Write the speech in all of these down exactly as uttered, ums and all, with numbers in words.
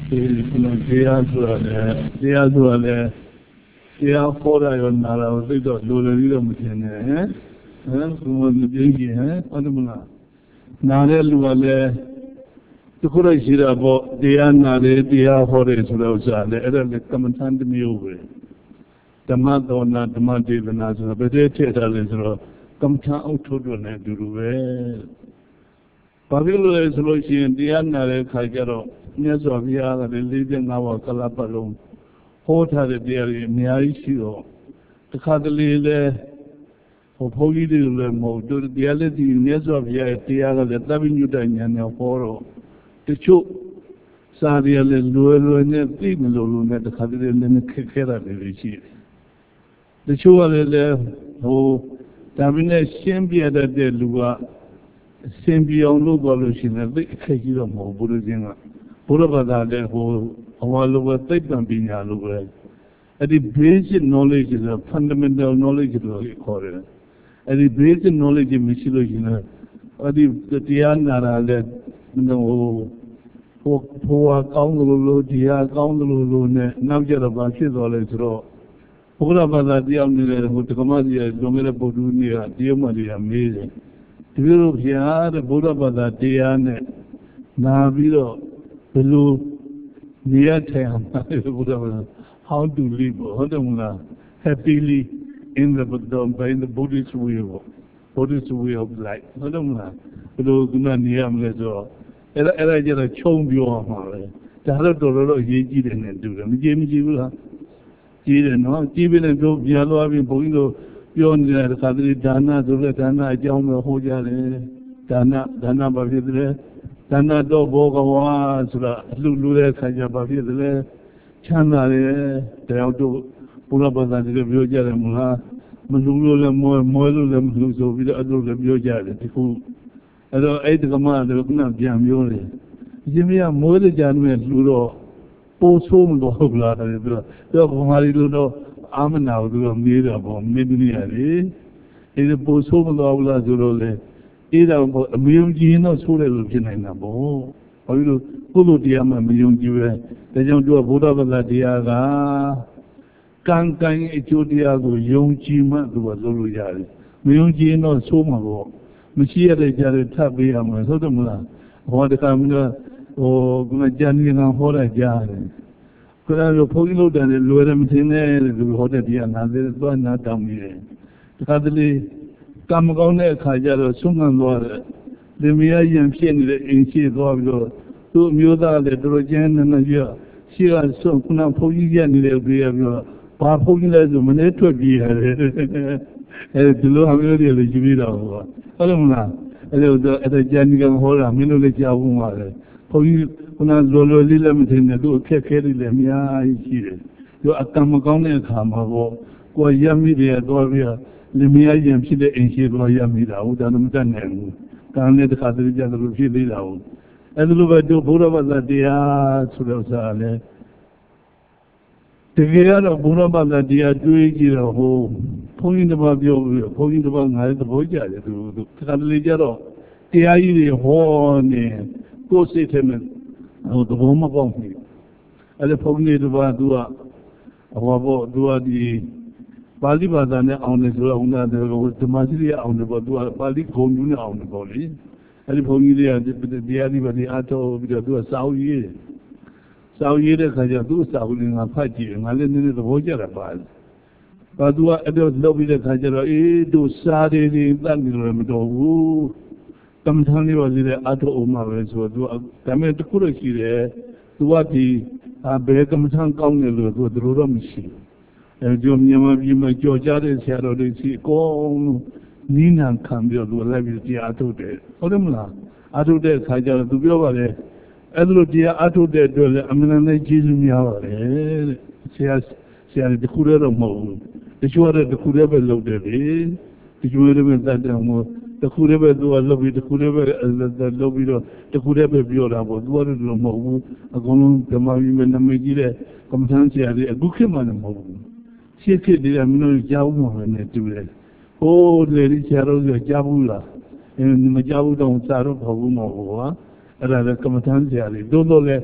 တရားဆိုတာလည်းတရားဆိုတာလည်းတရားဟောတာရောနာတာရောသိတော့လိုလိုလေးတော့မထင်နဲ့ဟမ်ဟမ်ဘုံမပြင်းကြီးဟမ်ဟုတ်တယ်မလားနာတဲ့လူကလည်းတခုလိုက်ရှိတာပေါ့တရားနာတယ်တရားဟောတယ်ဆိုတော့ဥစ္စာလည်းအဲ့ဒါလည်းကမ္မထန်တစ်မျိုးပဲဓမ္မတော်နာဓမ္မဒေသနာဆိုတော့ဘယ်တည်းထည့်ထားလဲဆိုတော့ကမ္မထန်အုပ်ထုတ်တယ်နဲ့အတူတူပဲဘာဖြစ်လို့လဲဆိုလို့ရှိရင်တရားနာတဲ့ခါကျတော့မြတ်စွာဘုရားကလည်း၄၅ပါးကလပတ်လုံးဟောထားတဲ့တရားတွေအများကြီးရှိတော့တခါတလေလဲဟိုဘုန်းကြီးတွေလည်းမဟုတ်တို့တရားလက်ဒီမြတ်စွာဘုရားရဲ့တရားကလည်းသဗ္ဗညုတဉာဏ်နဲ့ဟောတော့တချို့စာရည်လည်းလွယ်လွယ်နဲ့သိမလို့လို့နဲ့တခါတလေလည်းခက်ခဲတာတွေရှိတယ်တချို့ကလည်းဟိုဒါပေမဲ့ရှင်းပြတတ်တဲ့လူကအစဉ်ပြေအောင်လုပ်သွားလို့ရှိရင်သိအခက်ကြီးတော့မဟုတ်ဘူးလို့ချင်းကဘုရားဘာသာလည်းဟိုအဝါလိုပဲသိပ္ပံပညာလိုပဲအဲ့ဒီ basic knowledge ဆို fundamental knowledge လို့ခေါ်တယ်အဲ့ဒီ basic knowledge မရှိလို့ရှိရင်အဲ့ဒီတရားနာတာလည်းဟိုဟိုဘိုးကကောင်းလို့လို့တရားကောင်းလို့လို့နဲ့နောက်ကြတော့ဘာဖြစ်သွားလဲဆိုတော့ဘုရားဘာသာတရားနေတယ်ဟိုတက္ကမကြီးလွန်ခဲ့တဲ့ပုဒ်တူးနေ့ကတရားမှတရားမေးတယ်ဒီလိုဖျားတဲ့ဘုရားဘာသာတရားနဲ့နာပြီးတော့ဘယ်လိုနေရထိုင်အောင်ဘုရားဘာသာ how to live ဟုတ်တယ်မလား happily in the by the Buddhist way Buddhist way of life ဟုတ်တယ်မလားဘယ်လိုကုနာနေရမလဲဆိုတော့အဲ့ဒါအဲ့ဒါကျတော့ခြုံပြောမှာပဲဒါတော့တော်တော်တော့အရေးကြီးတယ်နဲ့တူတယ်မကြည့်မကြည့်ဘူးလားကြည့်တယ်နော်ကြည့်ပြီးလည်းပြောပြသွားပြီးဘုန်းကြီးတို့ပြောနေတဲ့အခါတည်းဒါနဆိုတဲ့ဒါနအကြောင်းတော့ဟောကြတယ်ဒါနဒါနဘာဖြစ်လဲဒါနတော့ဘောကဝါဆိုတာအလှလူတဲ့ခါကျဘာဖြစ်လဲချမ်းသာတယ်တရားတို့ဘုရားဘာသာတွေပြောကြတယ်မလားမလူလို့လည်းမွဲမွဲလို့လည်းမလူဆိုပြီးတော့အဲ့လိုလည်းပြောကြတယ်ဒီခုအဲ့တော့အဲ့ဒီကမှလည်းခုနပြန်ပြောတယ်အရှင်မရမွဲတဲ့ကြမ်းနဲ့လူတော့ပိုးဆိုးမလို့ဟုတ်လားတယ်ပြီးတော့ပြောဘုမာရီလို့တော့အာမနာဘူးတော့မေးတာပေါ့မင်းတို့နေရတယ်အဲ့ဒီပိုးဆိုးမလို့ဘူးလားဆိုတော့လေအဲ့ဒါပေါ့အမြုံကြည်တော့ဆိုးတယ်လို့ဖြစ်နေတာပေါ့ဘာလို့ကုသိုလ်တရားမှမယုံကြည်ပဲဒါကြောင့်သူကဘုရားဘာသာတရားကကံကံအကျိုးတရားကိုယုံကြည်မှသူကလုပ်လို့ရတယ်မယုံကြည်တော့ဆိုးမှာပေါ့မရှိရတဲ့ကြားတွေထပ်ပေးရမှာဟုတ်တယ်မလားဟောတခါမင်းကဟိုကကြံနေကဟောတာကြားတယ်ခရလိုဘုန်းကြီးလို့တယ်လွယ်တယ်မထင်နဲ့လူဟောတဲ့တရားနာသေးတယ်သွားနာတောင်းနေတယ်တခါတလေကံမကောင်းတဲ့အခါကျတော့ဆုံးခံသွားတယ်လင်မယားရင်ဖြစ်နေတဲ့အိမ်ရှိသွားပြီးတော့သူ့အမျိုးသားလည်းတော်တော်ကျန်းနေနေပြရှိကဆုံးခုနဘုန်းကြီးရနေတဲ့ပြေးပြီးတော့ဘာဘုန်းကြီးလဲဆိုမနေ့ထွက်ပြေးရတယ်အဲဒီလိုအမျိုးတွေလည်းယူပြီးတော့ဟုတ်တယ်မလားအဲ့ဒါအဲ့ဒါကျန်ကဟောတာမင်းတို့လည်းကြားဖို့မှာလေဘုန်းကြီးခုနလောလောလေးလည်းမထင်နဲ့သူ့အခက်ခဲတွေလည်းအများကြီးရှိတယ်သူအကံမကောင်းတဲ့အခါမှာပေါ့ကိုယ်ရမိတယ်တော့ပြီးလင်မယားရင်ဖြစ်တဲ့အိမ်ရှိတော့ရမိတာဟုတ်တယ်မတတ်နိုင်ဘူးကံနဲ့တခါတည်းကြတယ်လို့ဖြစ်သေးတာဟုတ်အဲ့လိုပဲတို့ဘုရားဘာသာတရားဆိုတော့စားလဲတကယ်ကတော့ဘုရားဘာသာတရားတွေးကြည့်တော့ဟိုဘုန်းကြီးတစ်ပါးပြောပြီးဘုန်းကြီးတစ်ပါးငါလည်းသဘောကျတယ်သူတခါတလေကြတော့တရားကြီးတွေဟောနေကိုယ်စိတ်ထဲမှာဟိုသဘောမပေါက်ဘူးအဲ့ဒါဘုန်းကြီးတစ်ပါးသူကဟောပေါ့သူကဒီပါဠိဘာသာနဲ့အောင်နေဆိုတော့ဟိုနာတယ်ဓမ္မစီရအောင်နေပေါ့သူကပါဠိဂုံယူနေအောင်နေပေါ့လေအဲ့ဒီဘုန်းကြီးတွေကတရားဒီပါဒီအားထုတ်ပြီးတော့သူကစာအုပ်ရေးတယ်စာအုပ်ရေးတဲ့ခါကျသူ့စာအုပ်လေးငါဖတ်ကြည့်ငါလည်းနည်းနည်းသဘောကျတာပါဘာသူကအဲ့တော့လုပ်ပြီးတဲ့ခါကျတော့အေးတို့စားတွေတွေတတ်နေလို့မတော်ဘူးကမ္မထာလေးပါစီတဲ့အားထုတ်အောင်မှာပဲဆိုတော့သူကဒါမဲ့တခုတော့ရှိတယ်သူကဒီဘယ်ကမ္မထာကောင်းတယ်လို့သူတို့တော့မရှိဘူးအဲကြောင့်မြန်မာပြည်မှာကြော်ကြတဲ့ဆရာတော်တွေစီအကုန်နီးနံခံပြီးတော့သူလိုက်ပြီးတရားထုတ်တယ်ဟုတ်တယ်မလားအားထုတ်တဲ့ခါကျတော့သူပြောပါလေအဲ့လိုတရားအားထုတ်တဲ့အတွက်လည်းအမှန်တန်ကျေးဇူးများပါတယ်တဲ့ဆရာဆရာတခုတည်းတော့မဟုတ်ဘူးတချို့ကတော့တခုတည်းပဲလုပ်တယ်လေတချို့လည်းပဲတတ်တယ်မို့တခုတည်းပဲသူကလုပ်ပြီးတခုတည်းပဲလုပ်ပြီးတော့တခုတည်းပဲပြောတာပေါ့သူကတော့မဟုတ်ဘူးအကုန်လုံးဓမ္မကြီးနဲ့နာမည်ကြီးတဲ့ကမ္မထမ်းဆရာတွေအခုခေတ်မှလည်းမဟုတ်ဘူးရှေ့ခေတ်တွေကမင်းတို့ကြားဘူးမှာပဲနဲ့တူတယ်ဟိုးလေဒီဆရာတို့ကကြားဘူးလားအင်းမကြားဘူးတော့စာတော့ခေါ်ဘူးမဟုတ်ဘူးကွာအဲ့ဒါလည်းကမ္မထမ်းဆရာတွေတိုးတိုးလဲ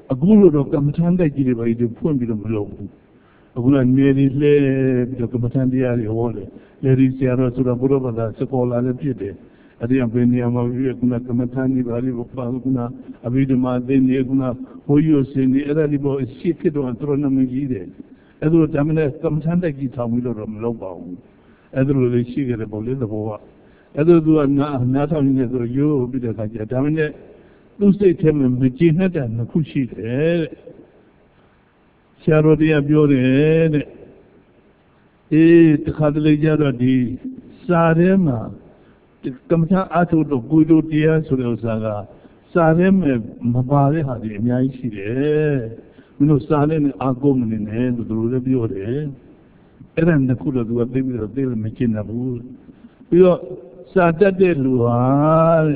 a guru of Kamatanda gave by the point below. A guru nearly lay the Kamatandia order. Lady Sierra to the Burova, Sekola, and Pite. At the Ambenia, Kamatani, Valley of Paguna, Aviduma, then Yaguna, who you see the Edible is shifted on Tronamigide. Edward Tamina Kamatanda Gita Miller of Lobau. Edward is sugar about the war. Edward not only you be the Tamina. Don't say him and Virginia and the Kushi. Sharodia Biore. Eh, the Cadleja di Sarema. The Kamata Ato of Gudo Dia Surosaga. Sarem Mabare had the Miashi. We know Salen Agom in hand with the Biore. And the Kuda do a baby of Dale Machina Bull. We are Saturday Luar.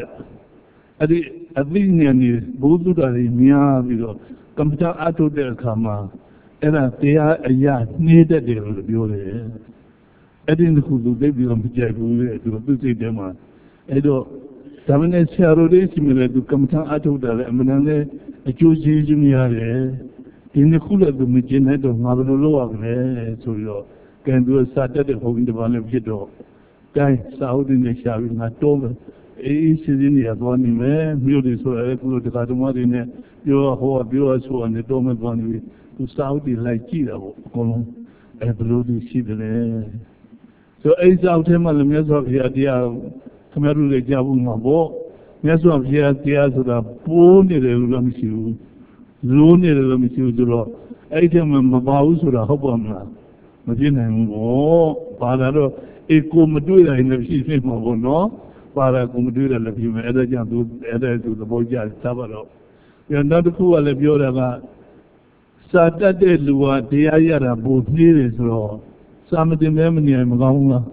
Avigny, Budari, Mia, Kamta Ato del Kama, and a ya needed the Biore. I didn't who they belong to Jagu to do them. Edo, Tamane Sarode similar to Kamta Ato del Eminale, a Jewish Jumiare, in the Kula of Mijin of Mavalo, so you can do a Saturday home the one of Jedo. Guy, South in the Shavi, not told. Each is in the one in there, beauty so I put the Katamari, you are who are viewers who on the dormant one to Saudi like Kira, Colon, and bloody shit. So, eight out him and the mess of the idea, Kamaru de Jabu Mabo, mess of the idea so that Pony the Lamishu, Luni the Lamishu, eight him and Mabaus or a Hobama, Madina, oh, Padaro, a Comadura in the sheep of no. Para Comadura, la più era già era tutto Bogia, Savaro. We are not who are the Biora Saturday Lua, the Ayara, both nearest law. Some of the memory I'm going.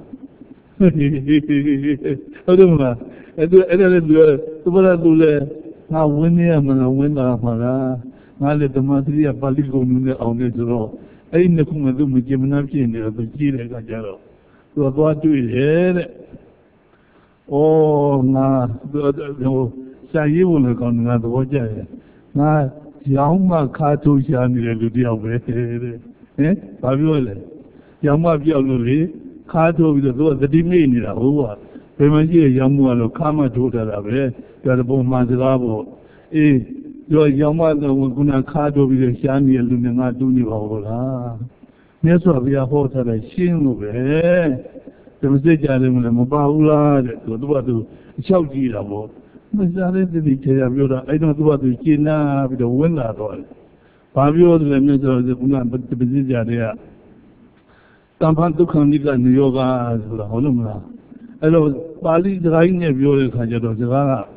I don't know. I do Edel, now when I am a winner, now let the Matria Palico on this law. I in the Kumadu with Jiminachi in the Chile Gajaro. So what do you hear? Oh, na, no, say you will come to the Waja. Na, Yama Kato Shani, the Diabe, eh? Fabiola. Yama Bialuri, Kato with the door, the Dimini, who are. Pemaji, Yamu, Kama to the Rabe, Garbo Mazrabo. Eh, your Yama, the Waguna Kato with the Shani, Lumina Duni, Ola. Neso, we are hot at a shin, the mistake I am Mabaula, the Duatu, Chauji Labo. I don't know what to China with the wind at all. Fabio, the minister of the Punan, but the Bizia there. Tampan to Kandika and Yoga, the Holumna. Hello, Bali, the Rain of your Kajado,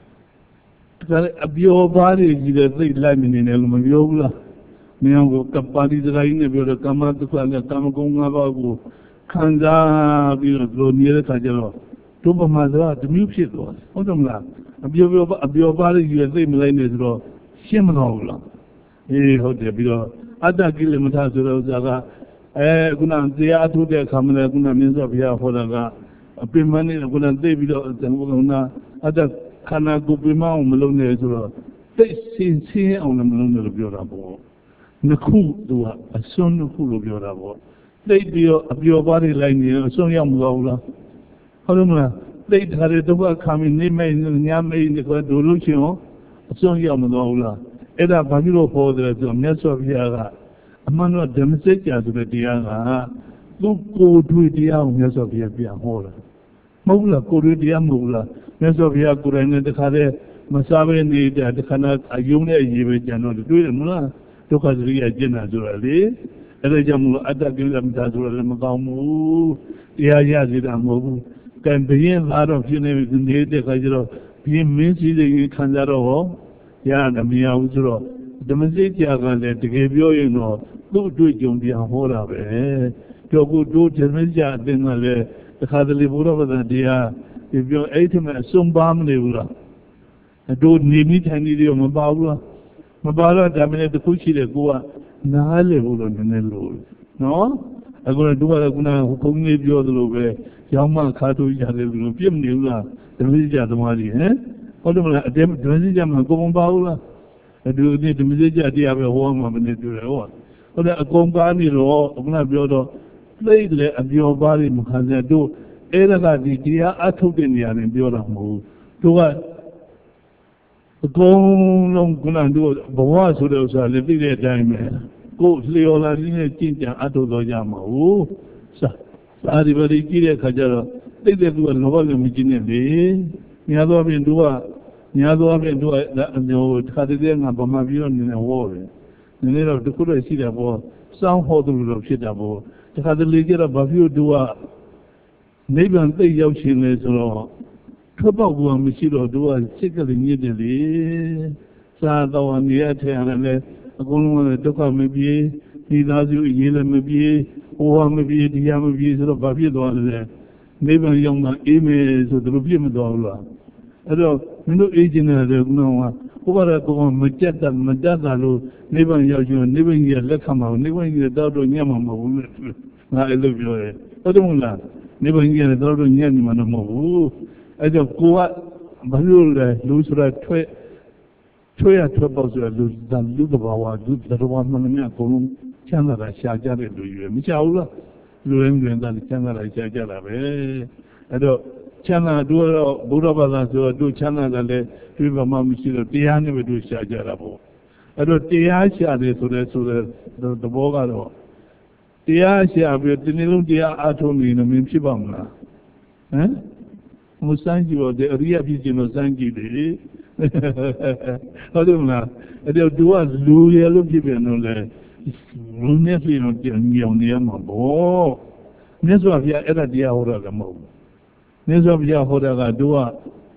a bio body is the lemon in Elmaviola. Miango Kapali, the Rain of your Kamatu and the Kamagonga. Kanda, near Kajaro. Tuba Mazra, the music was. Odomla, a biobari, you are saying, Millennials, Shimanola. Eh, Hotel Bido. Ada Gilimata, eh, Guna, they are to their Kamana Guna means of here for the Pimani, Guna David, and Ada Kana Gubima, Malone, they see on the Malone of Yorabo. Naku, do a son of Yorabo. They be a biobody line, so young Lola. Holumna, they had it over coming, they made Yame in the Lucio, so young Lola. Eda Bagilo for the Nesso of Yara. A man of demonstrate to the Diana. Look go to the young Nesso of Yabia Hola. Mola, go to the Amula, Nesso of Yakuran, the Kade, Masabe, the Kanat, a unit, you will do it, Mula, took us Ria Jenna Durali. Elejamu ada gilam tazura lemagamu ya ya gilamu kan biyen laro fine ne de kajro bi min si de khanjaro ya na miya uzro demse tia ga le tege pyo yin no tu twi jung dia ho da be pyo ku tu demse tia atin ga le takha tali Buddha dia bi pyo ai thme asum ba ma ne bu la tu ni ni than ni de ma ba bu la ma ba la da mine tu chi le ko ga Nale Buddha Nelo. No? I'm going to do what I'm going to only be the lobe. Yama Kato Yadu, Pim Nula, the Vija the Mali, eh? What do I them? Drazijam, Gombaula, do need the message idea of a woman when do it all. But a company or Gnabiolo played at your body has do either the idea at Indian in the move. To what? Go long Gunando, but was with those are living there, diamond. Go see all our lineage in Ato Yama. Oh, Sari very clear Kajara. They do a novel imaginary. Niado have been doa, Niado have been doa that no Kadian Abamavion in a war. The name of the Kura see that war, some hold of shit about. The Kadaligera above you do a neighbor and they Yoshin is all. Trouble one, Michiro do a sickle immediately. Sada one yet and let a woman that took out maybe, he does you, Yela maybe, or maybe the Yamavis of Babido there. Neighbor young image of the Rubium dollar. I don't know, agent, no, over a go on Majetta, Majata, never you, never yet let come out, never yet doubt on Yamama. I love you. I don't know. Never yet a doubt on Yamama. I don't go out, but you'll lose right twi. Three troubles were lose than do the Bawa, do the one man, Canada, Shajari, do you, Michaula, Luren, and Canada, Shajara. I don't. Chana do Burabala do Chana the River Mamishiro, Tiani will do Shajarabo. I don't Tiasha to the the Bogado. Tiasha with the Niludia Atomi in the Mimshibamna. Eh? Musangi or the Ria Vision of Sangi. I don't know. I don't do us, Luria Lugian on the Lunesi on the Yamabo. Nesavia era dia ora the mo. Nesavia Hoda Dua.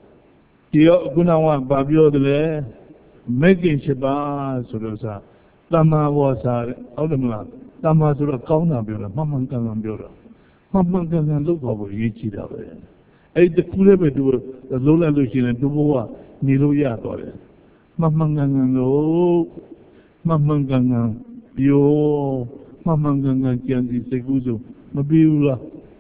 Dio Gunawa Babio de making Shiba Surosa. Tama was our Odamla. Tama Sura Kauna Bureau, Mamankan Bureau. Mamankan look over Yichida. Ate the Kulebe do the Lola Lucin and Dubua, Niluya Dore. Mamangan, no, Mamangan, Bio, Mamangan, Kianzi Seguzo, Mabula.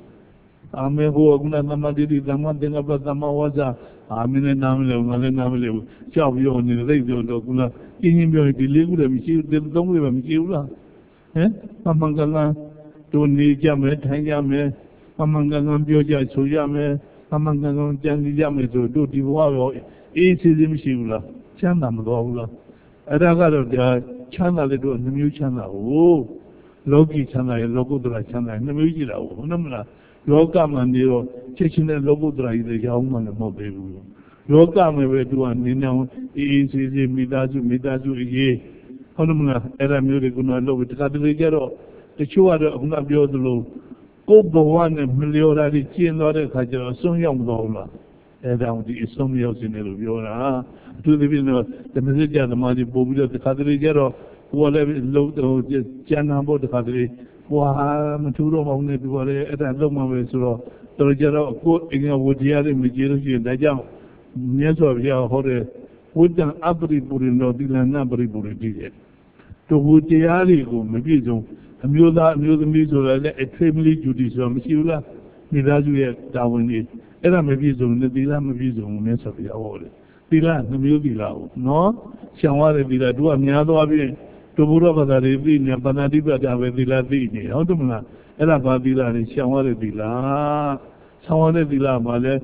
Ame who Namadi, Namadin of Namawaza, Amine Namle, Namle, Chavio, and the radio doguna, in him, you believe them, they don't live in Kila. Eh? Mamangana, don't need Yamet, Hangame, Mamangan Bioja, Suyame, Mamangan Yame, to do the war, easy the Mishula, Chanam Lola. I got the channel, the new channel, oh, Logi channel, Logo channel, and the Mujila, Namla. Locam and you, checking the logo drive the young man of Mobile. Locam, we do one, you know, easy, Midazu, Midazu, ye. Honumna, era music, no, with the Catholic, the Chua of Nabiodolo. Go one and Miliorari, Chin, or the some young Lola. And down the Isomios in Elviona, to the winner, the message of the Madi Bobu of the Catholic, whatever looked over the Janabo the Catholic. Wah, Maturo only before at a Loma Vesro, Torjero, good in a woodyard in Mijiri and Dajam, Neso of Yah Hore, would an Abri Burino, Dilan Nabri Buridi. To Woodyari, Mibizo, a Mula, Mula Mizo, a family judicial, Mishula, Midazu, Dawani, Era Mibizo, the Dilam Mizo, Ness of Yahore. Dilan, the Mudilao, no? Shamare Villa, do a Miado Abbey. To Buraba da Rivini, Banadiba da Villadini, Autumna, Ella Babila, Shamare Villa, Samare Villa, Male,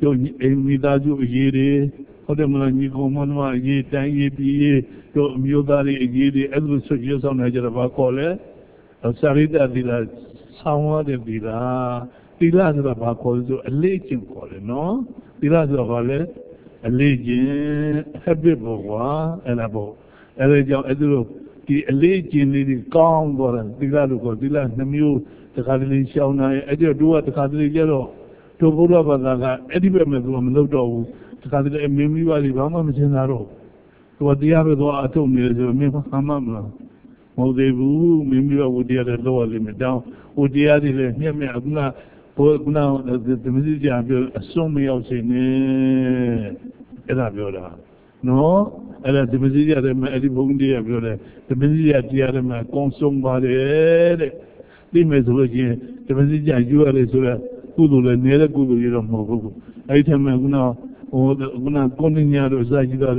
Midaju Yiri, Autumna Nico Monua, Ye, Tangi, Ye, Mudari, Yiri, Edward Sojios on Najava Cole, Sarita Villa, Samare Villa, Villa da Bacol, a legion call, no? Villa da Vale, a legion, Happy Bois, and above. Elejo Edro. The allegedly calm or Dilago, Dila, Namu, the Catholic Shauna, Edio Dua, the Catholic Yellow, to Buraba, Edibam, Lodo, the Catholic Mimiwa, Rama Missionaro. To what the Abbado Atomi, the Mimamma. Modebu, Mimiwa would the other lower limit down, would the other near me, Abna, now the Mizia will assume me out in Edabiola. No? Era the Mizia, the Edibundi, the Mizia, the consumed by the Limit, the Mizia, you are a Kudu, and near Kudu, you don't know. I tell me now, or the Guna Koninia,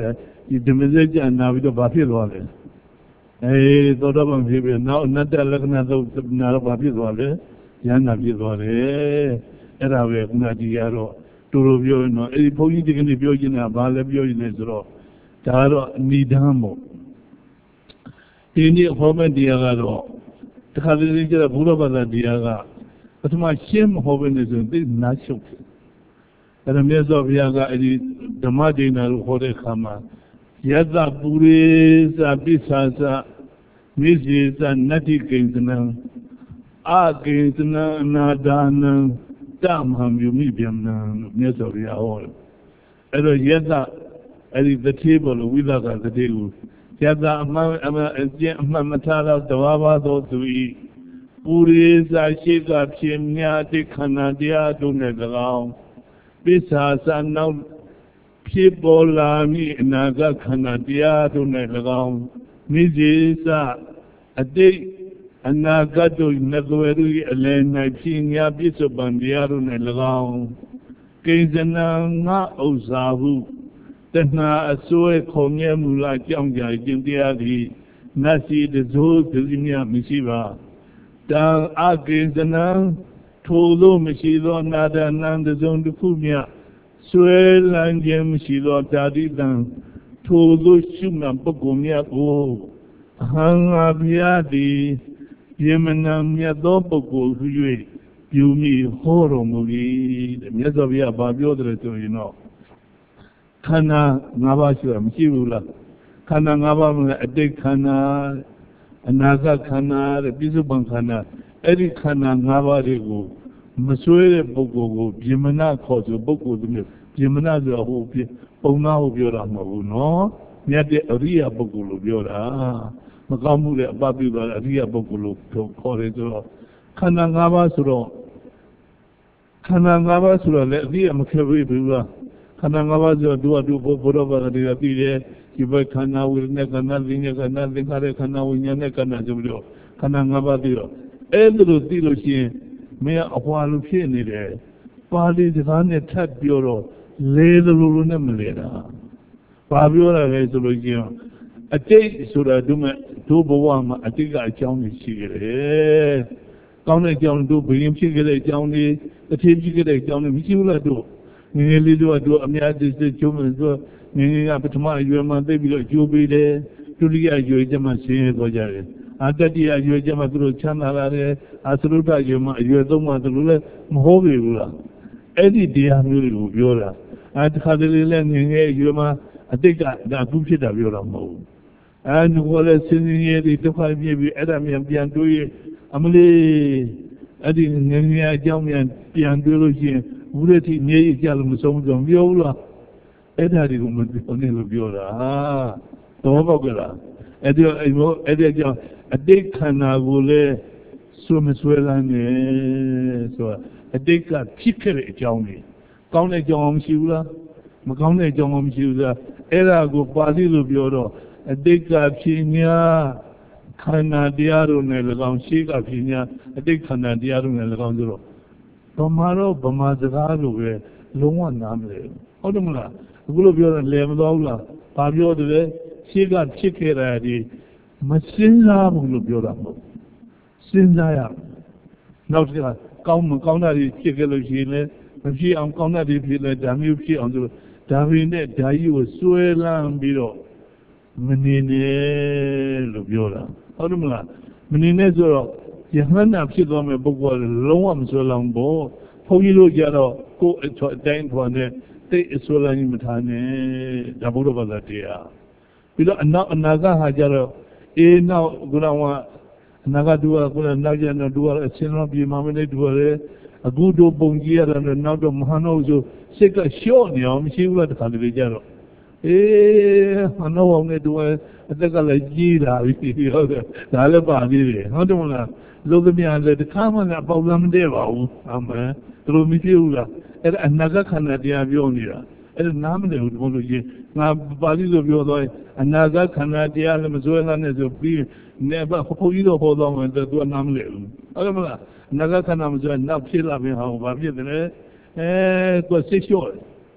ဒီဓမ္မစကြာနာပြီးတော့ဘာဖြစ်သွားလဲအဲသောတာပန်ဖြစ်ပြီးနောက်အနတ္တလက္ခဏာသုတ်နာတော့ဘာဖြစ်သွားလဲဉာဏ်နာဖြစ်သွားတယ်အဲ့ဒါပဲခုနကြီးကတော့တူတူပြောရင်တော့အဲဒီဘုန်းကြီးဒီကနေ့ပြောချင်တာဘာလဲပြောရင်လဲဆိုတော့ဒါကတော့အနိဒမ်းပေါ့ဒီနေ့ဟောမယ့်တရားကတော့တခါတလေကျတော့ဘုရားဘာသာတရားကပထမရှင်းမဟောဘဲနဲ့ဆိုရင်သိနားရှုပ်တယ်အဲ့ဒါမြတ်စွာဘုရားကအဲဒီဓမ္မဒိဏလို့ဟောတဲ့အခါမှာယတ္တပုရိသပိစ္ဆာသမိစေသနတ္တိကိဉ္စနံအကိဉ္စနံအနာဒါနံတမဟံမြုမိဗျမနံမြတ်စွာဘုရားဟောတယ်အဲ့တော့ယတ္တအဲ့ဒီတတိဘောလို့ဝိသကတတိကိုယတ္တအမှန်အမှန်အကျင့်အမှန်မထားတော့တဘာဝသောသူဤပုရိသရှိကဖြစ်များတိခန္ဓာတရားတို့နဲ့၎င်းပိစ္ဆာသနောက်ဖြစ်ပေါ်လာမည့်အနာဂတ်ခန္ဓာတရားတို့နဲ့၎င်းမိစေစအတိတ်အနာဂတ်တို့နှသွယ်တို့၏အလယ်၌ဖြစ်များပြစ္ဆုတ်ပံတရားတို့နဲ့၎င်းကိဉ္စနံငါဥစ္စာဟုတဏှာအစွဲခုံမြဲမူလာကြောင့်ကြခြင်းတရားသည်နတ်စီတစိုးသတိမြမရှိပါတံအကိဉ္စနံထိုလိုမရှိသောနာဒနံတစုံတစ်ခုမြဆွဲလန်းခြင်းမရှိသောဓာတိတံထိုလိုရှုမှပုဂ္ဂိုလ်မြတ်ကိုအဟံငါဘုရားသည်ယမနာမြတ်သောပုဂ္ဂိုလ်ဟု၍ပြုမိဟောတော်မူ၏တဲ့မြတ်စွာဘုရားဘာပြောတယ်ဆိုရင်တော့ခန္ဓာ၅ပါးရှိရမရှိဘူးလားခန္ဓာ၅ပါးမှာအတိတ်ခန္ဓာအနာဂတ်ခန္ဓာတဲ့ပြစ္ဆုတ်ပံခန္ဓာအဲ့ဒီခန္ဓာ၅ပါးတွေကိုမဆွဲတဲ့ပုဂ္ဂိုလ်ကိုပြမနာခေါ်ဆိုပုဂ္ဂိုလ်သူမျိုးပြမနာဆိုတော့ဟိုပုံနာကိုပြောတာမဟုတ်ဘူးနော်မြတ်တဲ့အရိယာပုဂ္ဂိုလ်လို့ပြောတာမကောင်းမှုတဲ့အပပိသွားတဲ့အရိယာပုဂ္ဂိုလ်လို့ခေါ်တယ်ဆိုတော့ခန္ဓာ၅ပါးဆိုတော့ခန္ဓာ၅ပါးဆိုတော့လည်းအရိယာမခဲဘူးလားခန္ဓာ၅ပါးဆိုတော့သူကသူဘုရားဘာသာတရားသိတယ်ဒီဘက်ခန္ဓာဝိညာဉ်ခန္ဓာသိဉာဏ်ခန္ဓာသင်္ခါရခန္ဓာဝိညာဉ်နဲ့ခန္ဓာဆိုပြီးတော့ခန္ဓာ၅ပါးသိတော့အဲ့လိုသိလို့ရှိရင်မင်းအဟွာလိုဖြစ်နေတယ်ပါဠိစကားနဲ့ထပ်ပြောတော့လေလိုလိုနဲ့မလဲတာဘာပြောရလဲဆိုလို့ရှိရင်အတိတ်ဆိုတာတို့မဲ့တို့ဘဝမှာအတိတ်ကအကြောင်းကြီးရှိကြတယ်ကောင်းတဲ့အကြောင်းတို့ဘယင်ဖြစ်ခဲ့တဲ့အကြောင်းတွေတစ်ထည်ဖြစ်ခဲ့တဲ့အကြောင်းတွေမရှိဘူးလားတို့ငယ်ငယ်လေးတို့ကတို့အများကြီးစိတ်ကျုံးနေတို့ငယ်ငယ်ကပထမအရွယ်မှာသိပြီးတော့ကျိုးပေးတယ်ဒုတိယအရွယ်ကျမှဆင်းရဲသွားကြတယ်အတတိယအရွယ်ကျမှသူတို့ချမ်းသာလာတယ်အသရုဒ္ဓအရွယ်မှာအရွယ်သုံးမှသူတို့လည်းမဟုတ်ပြီဘူးလားအဲ့ဒီတရားမျိုးတွေကိုပြောတာအဲတခါတလေလည်းငယ်ငယ်အရွယ်မှာအတိတ်ကဒါအခုဖြစ်တာပြောတာမဟုတ်ဘူးအဲငိုလည်းဆင်းရဲတွေဒုက္ခပြည့်ပြီးအဲ့ဒါမြန်ပြန်တွေးအမလေးအဲ့ဒီငယ်ငယ်အကြောင်းမြန်ပြန်တွေးလို့ရှိရင်ဘုရားတိနေရကြလို့မဆုံးကြဘူးပြောဘူးလားအဲ့ဒါတွေကိုမပြောနဲ့လို့ပြောတာတော့ပေါ့ကလားအဲ့ဒီအဲ့ဒီအဲ့ဒီကြောင့်အတိတ်ခန္ဓာကိုလည်းဆွမဆွဲလန်းနေဆိုတာအတိတ်ကဖြစ်ခဲ့တဲ့အကြောင်းတွေကောင်းတဲ့အကြောင်းမရှိဘူးလားမကောင်းတဲ့အကြောင်းမရှိဘူးလားအဲ့ဒါကိုပါဠိလိုပြောတော့အတိတ်ကဖြစ်ညာခန္ဓာတရားတို့နဲ့၎င်းရှိကဖြစ်ညာအတိတ်ခန္ဓာတရားတို့နဲ့၎င်းဆိုတော့ဗမာတော့ဗမာစကားလိုပဲလုံးဝနားမလဲဟုတ်တယ်မလားအခုလိုပြောတော့လည်မသွားဘူးလားဘာပြောတယ်ရှိကဖြစ်ခဲ့တာဒီမစဉ်းစားဘူးလို့ပြောတာမဟုတ်စဉ်းစားရနောက်တစ်ခါကောင်းမကောင်းတာတွေဖြစ်ခဲ့လို့ရှိရင်လည်းမဖြစ်အောင်ကောင်းတာတွေဖြစ်လဲဒါမျိုးဖြစ်အောင်ဆိုဒါပေမဲ့ဓာကြီးကိုစွဲလန်းပြီးတော့မနေနဲ့လို့ပြောတာဟုတ်တယ်မလားမနေနဲ့ဆိုတော့ယဟန္တာဖြစ်သွားမဲ့ပုဂ္ဂိုလ်ကလုံးဝမစွဲလန်းဘူးဘုန်းကြီးတို့ကြတော့ကိုယ်အတိုင်းထွာနဲ့တိတ်အစွဲလန်းကြီးမထားနဲ့ဒါဘုရားဘာသာတရားပြီးတော့အနောက်အနာဂတ်ဟာကြတော့အေးနောက်ခုနကအနာဂတ်သူကခုနနောက်ကျတော့သူကအစင်းလုံးပြေမှမနေသူကလည်းအခုတို့ပုံကြည့်ရတယ်နောက်တော့မဟာနှုတ်ဆိုစိတ်ကလျှော့နေအောင်မရှိဘူးလားတခါတလေကြတော့အေးမနှုတ်အောင်နဲ့သူကအသက်ကလည်းကြီးလာပြီဟုတ်တယ်ဒါလည်းပါသေးတယ်ဟုတ်တယ်မလားလုံးသမျှလည်းတခါမှလည်းပေါက်လမ်းမတည့်ပါဘူးအမှန်သူတို့မရှိဘူးလားအဲ့ဒါအနာဂတ်ခန္ဓာတရားပြောနေတာအဲ့ဒါနားမလည်ဘူးဘုလို့ကြီးငါပါဠိလိုပြောတော့အနာဂတ်ခန္ဓာတရားလည်းမစွဲလန်းနဲ့ဆိုပြီးနေပါဘုန်းကြီးတို့ဟောတော့မယ်သူကနားမလည်ဘူးဟုတ်တယ်မလားအနာဂတ်ခန္ဓာမစွဲနောက်ဖြစ်လာပြီဟောဘာဖြစ်တယ်လဲအဲသူစိတ်လျှော့တယ်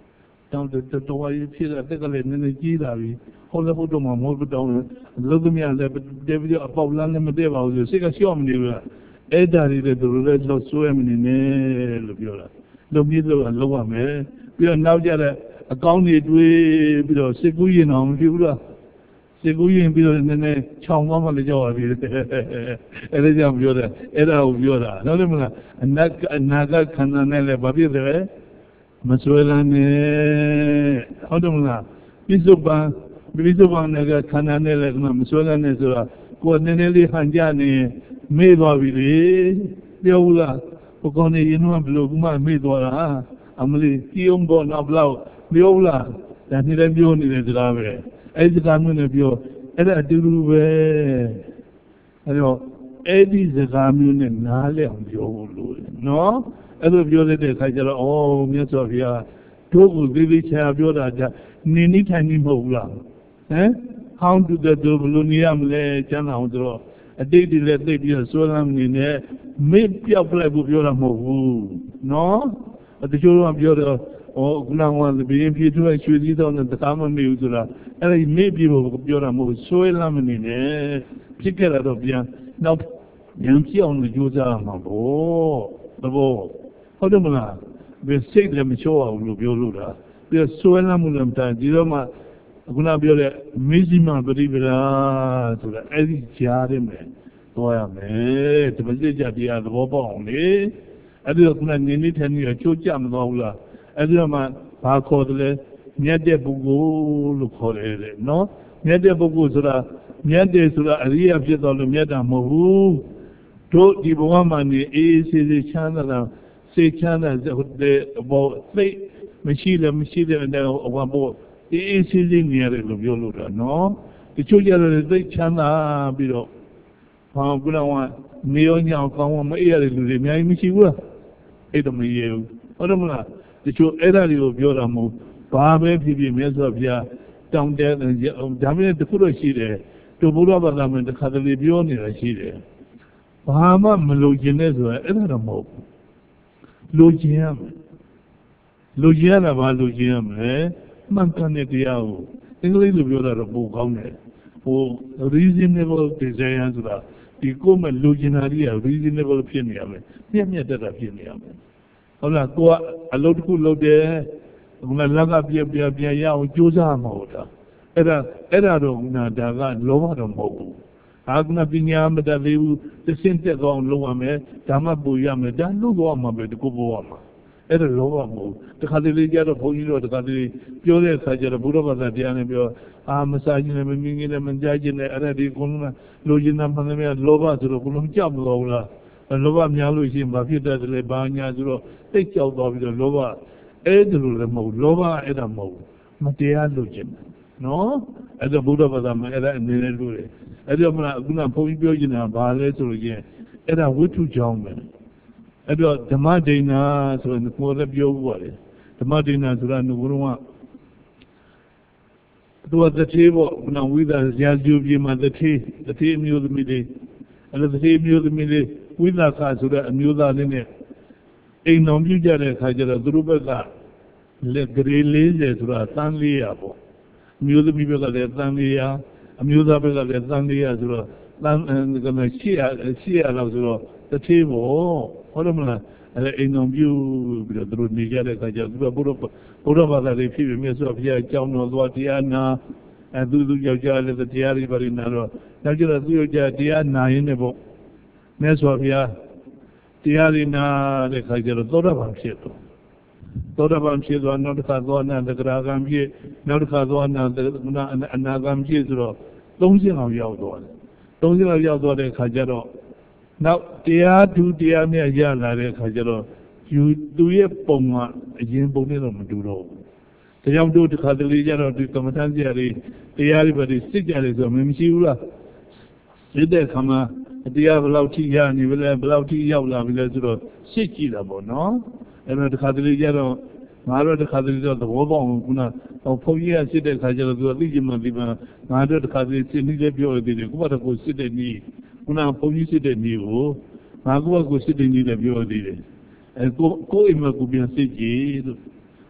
down the door you feel that they got in the Gilavi, hold up to my mobile down, look at me and David about London Medeva, you see a show me. Edari the red low swim in the Viola. The middle and lower me. We are now just a county with below Seguin on Viola. Seguin below in the Chong the jaw of it. Eda Viola, Eda Viola. No, and Naga Cananella Babi. Masuelane, Odomna, Bizuba, Bizuba Naga Cananella, Masuelane, Coordinelli Hanjani, Medovili, Viola, Poconi, Inua Bluma, Medora, Amli, Kiumbo, Nablau, Viola, and Nilebion in the Drave, Edgamun of your Eda Duve, Eddie the Gamun and Nale on the old, no? Other Viola, I said, oh, Miss Sofia, Togo, Village, Viola, Nini Tani Mola. Eh? How do the Dubuluniam le Janandro? A day let they be a solemn in there, maybe a play with Viola Movu. No? At the show of Viola, or Gunan, the B M P to actually on the common Muzula, and it may be Viola Movu, so laminate, pick it out of Yan. Now, Yancy on the Juza Mambo, the ball. How do we say them show of Viola? We are so laminate time, Diloma. Guna Viola, Mizima, Beribra, to the Eddie Jarime, Toyame, to Malaysia, the other only. I do not need any Chojam Lola. I do not Parkole, Niade Bugu, look for it. No, Niade Buguzura, Niade Sura, Aria Pietro, Mieda Movu, to the woman is the channel, say channel, the about fate, machine, machine, and one more. It is near the Viola, no? The children is the channel below. How good I want Neonia come here to the Michiwa. Adam you. Odamla, the show Edario Viola move. Babe, P. Mesavia, down there and dominate the Pura Shide, to Burabadam and the Catalibioni Shide. Bahama Melogenezra, Edamo. Logiam. Logiana Valugiam, eh? Mancanetia, English Viola book on it. For reasonable desires, the common Luginaria, reasonable opinion. Yamia that opinion. Ola go a lot of load there, Malaga Bia Bia Bia Yao, Josa Mota. Era Erarona Daga, Lower Mobu. Agna Binyam, the view, the center on Loame, Tamabu Yam, Dan Lugoma, the Kubuama. At a lower move, the Cadilija of Pogino, the Cadili, Pure Sajara Burova, the Anabio, Ah, massaging them and minging them and judging the Aradi Kuna, Logina Panamia, Lova to the Kulum Jam Lola, and Lova Mialusim, Bafita, the Lebanya, take out of the Lova, Edremo, Lova Edamo, Matia Lugin. No? At the Buddha Vadam, Eda and Nene. At the Guna Pogina, Bale to again. Eda Witu Jongman. About the Madina, so in the quarter of your worry. The Madina to run the Guruma. Towards the table, now with us, Yazubi, the tea, the tea knew the midi, and the tea knew the midi, with us, so that knew that in it. A non Mujare, Hajara, Drubaga, let the release to a Tanlia, knew the people that are Tanlia, a Musa that Tanlia, and the Shia, Shia, the table. Odamla, a non view, the Nigeria, Burova, the females of Yam, Watiana, and Dudu Yaja, the Tiari Barinaro, Najara Diana in the book. Mesovia, Tiarina, the Kajara, Doravan Cheto. Doravan Cheto, not Kazona, the Dragambi, not Kazona, the Nagam Chizro, don't see how Yaldor. Don't see how Yaldor, the Kajaro. Now, dear do dear me a yala, Kajaro, you do a poma, a yin bonum duro. The young do the Cadilija of the Comatanziari, the Yaribadi Sigaris of Mimsula. Sit there, Kama, the Yavalauti, and you will have Lauti Yavla, Vilazuro, Siki Labo, no? And the Cadilija, Mara the Cadilija, the Wobon, or Pogia, sit there, Kajaro, the Legion, Mara the Cadilija, the what a good city need. Una police did you, Magua go sit in the view of it. And go in Magubian City,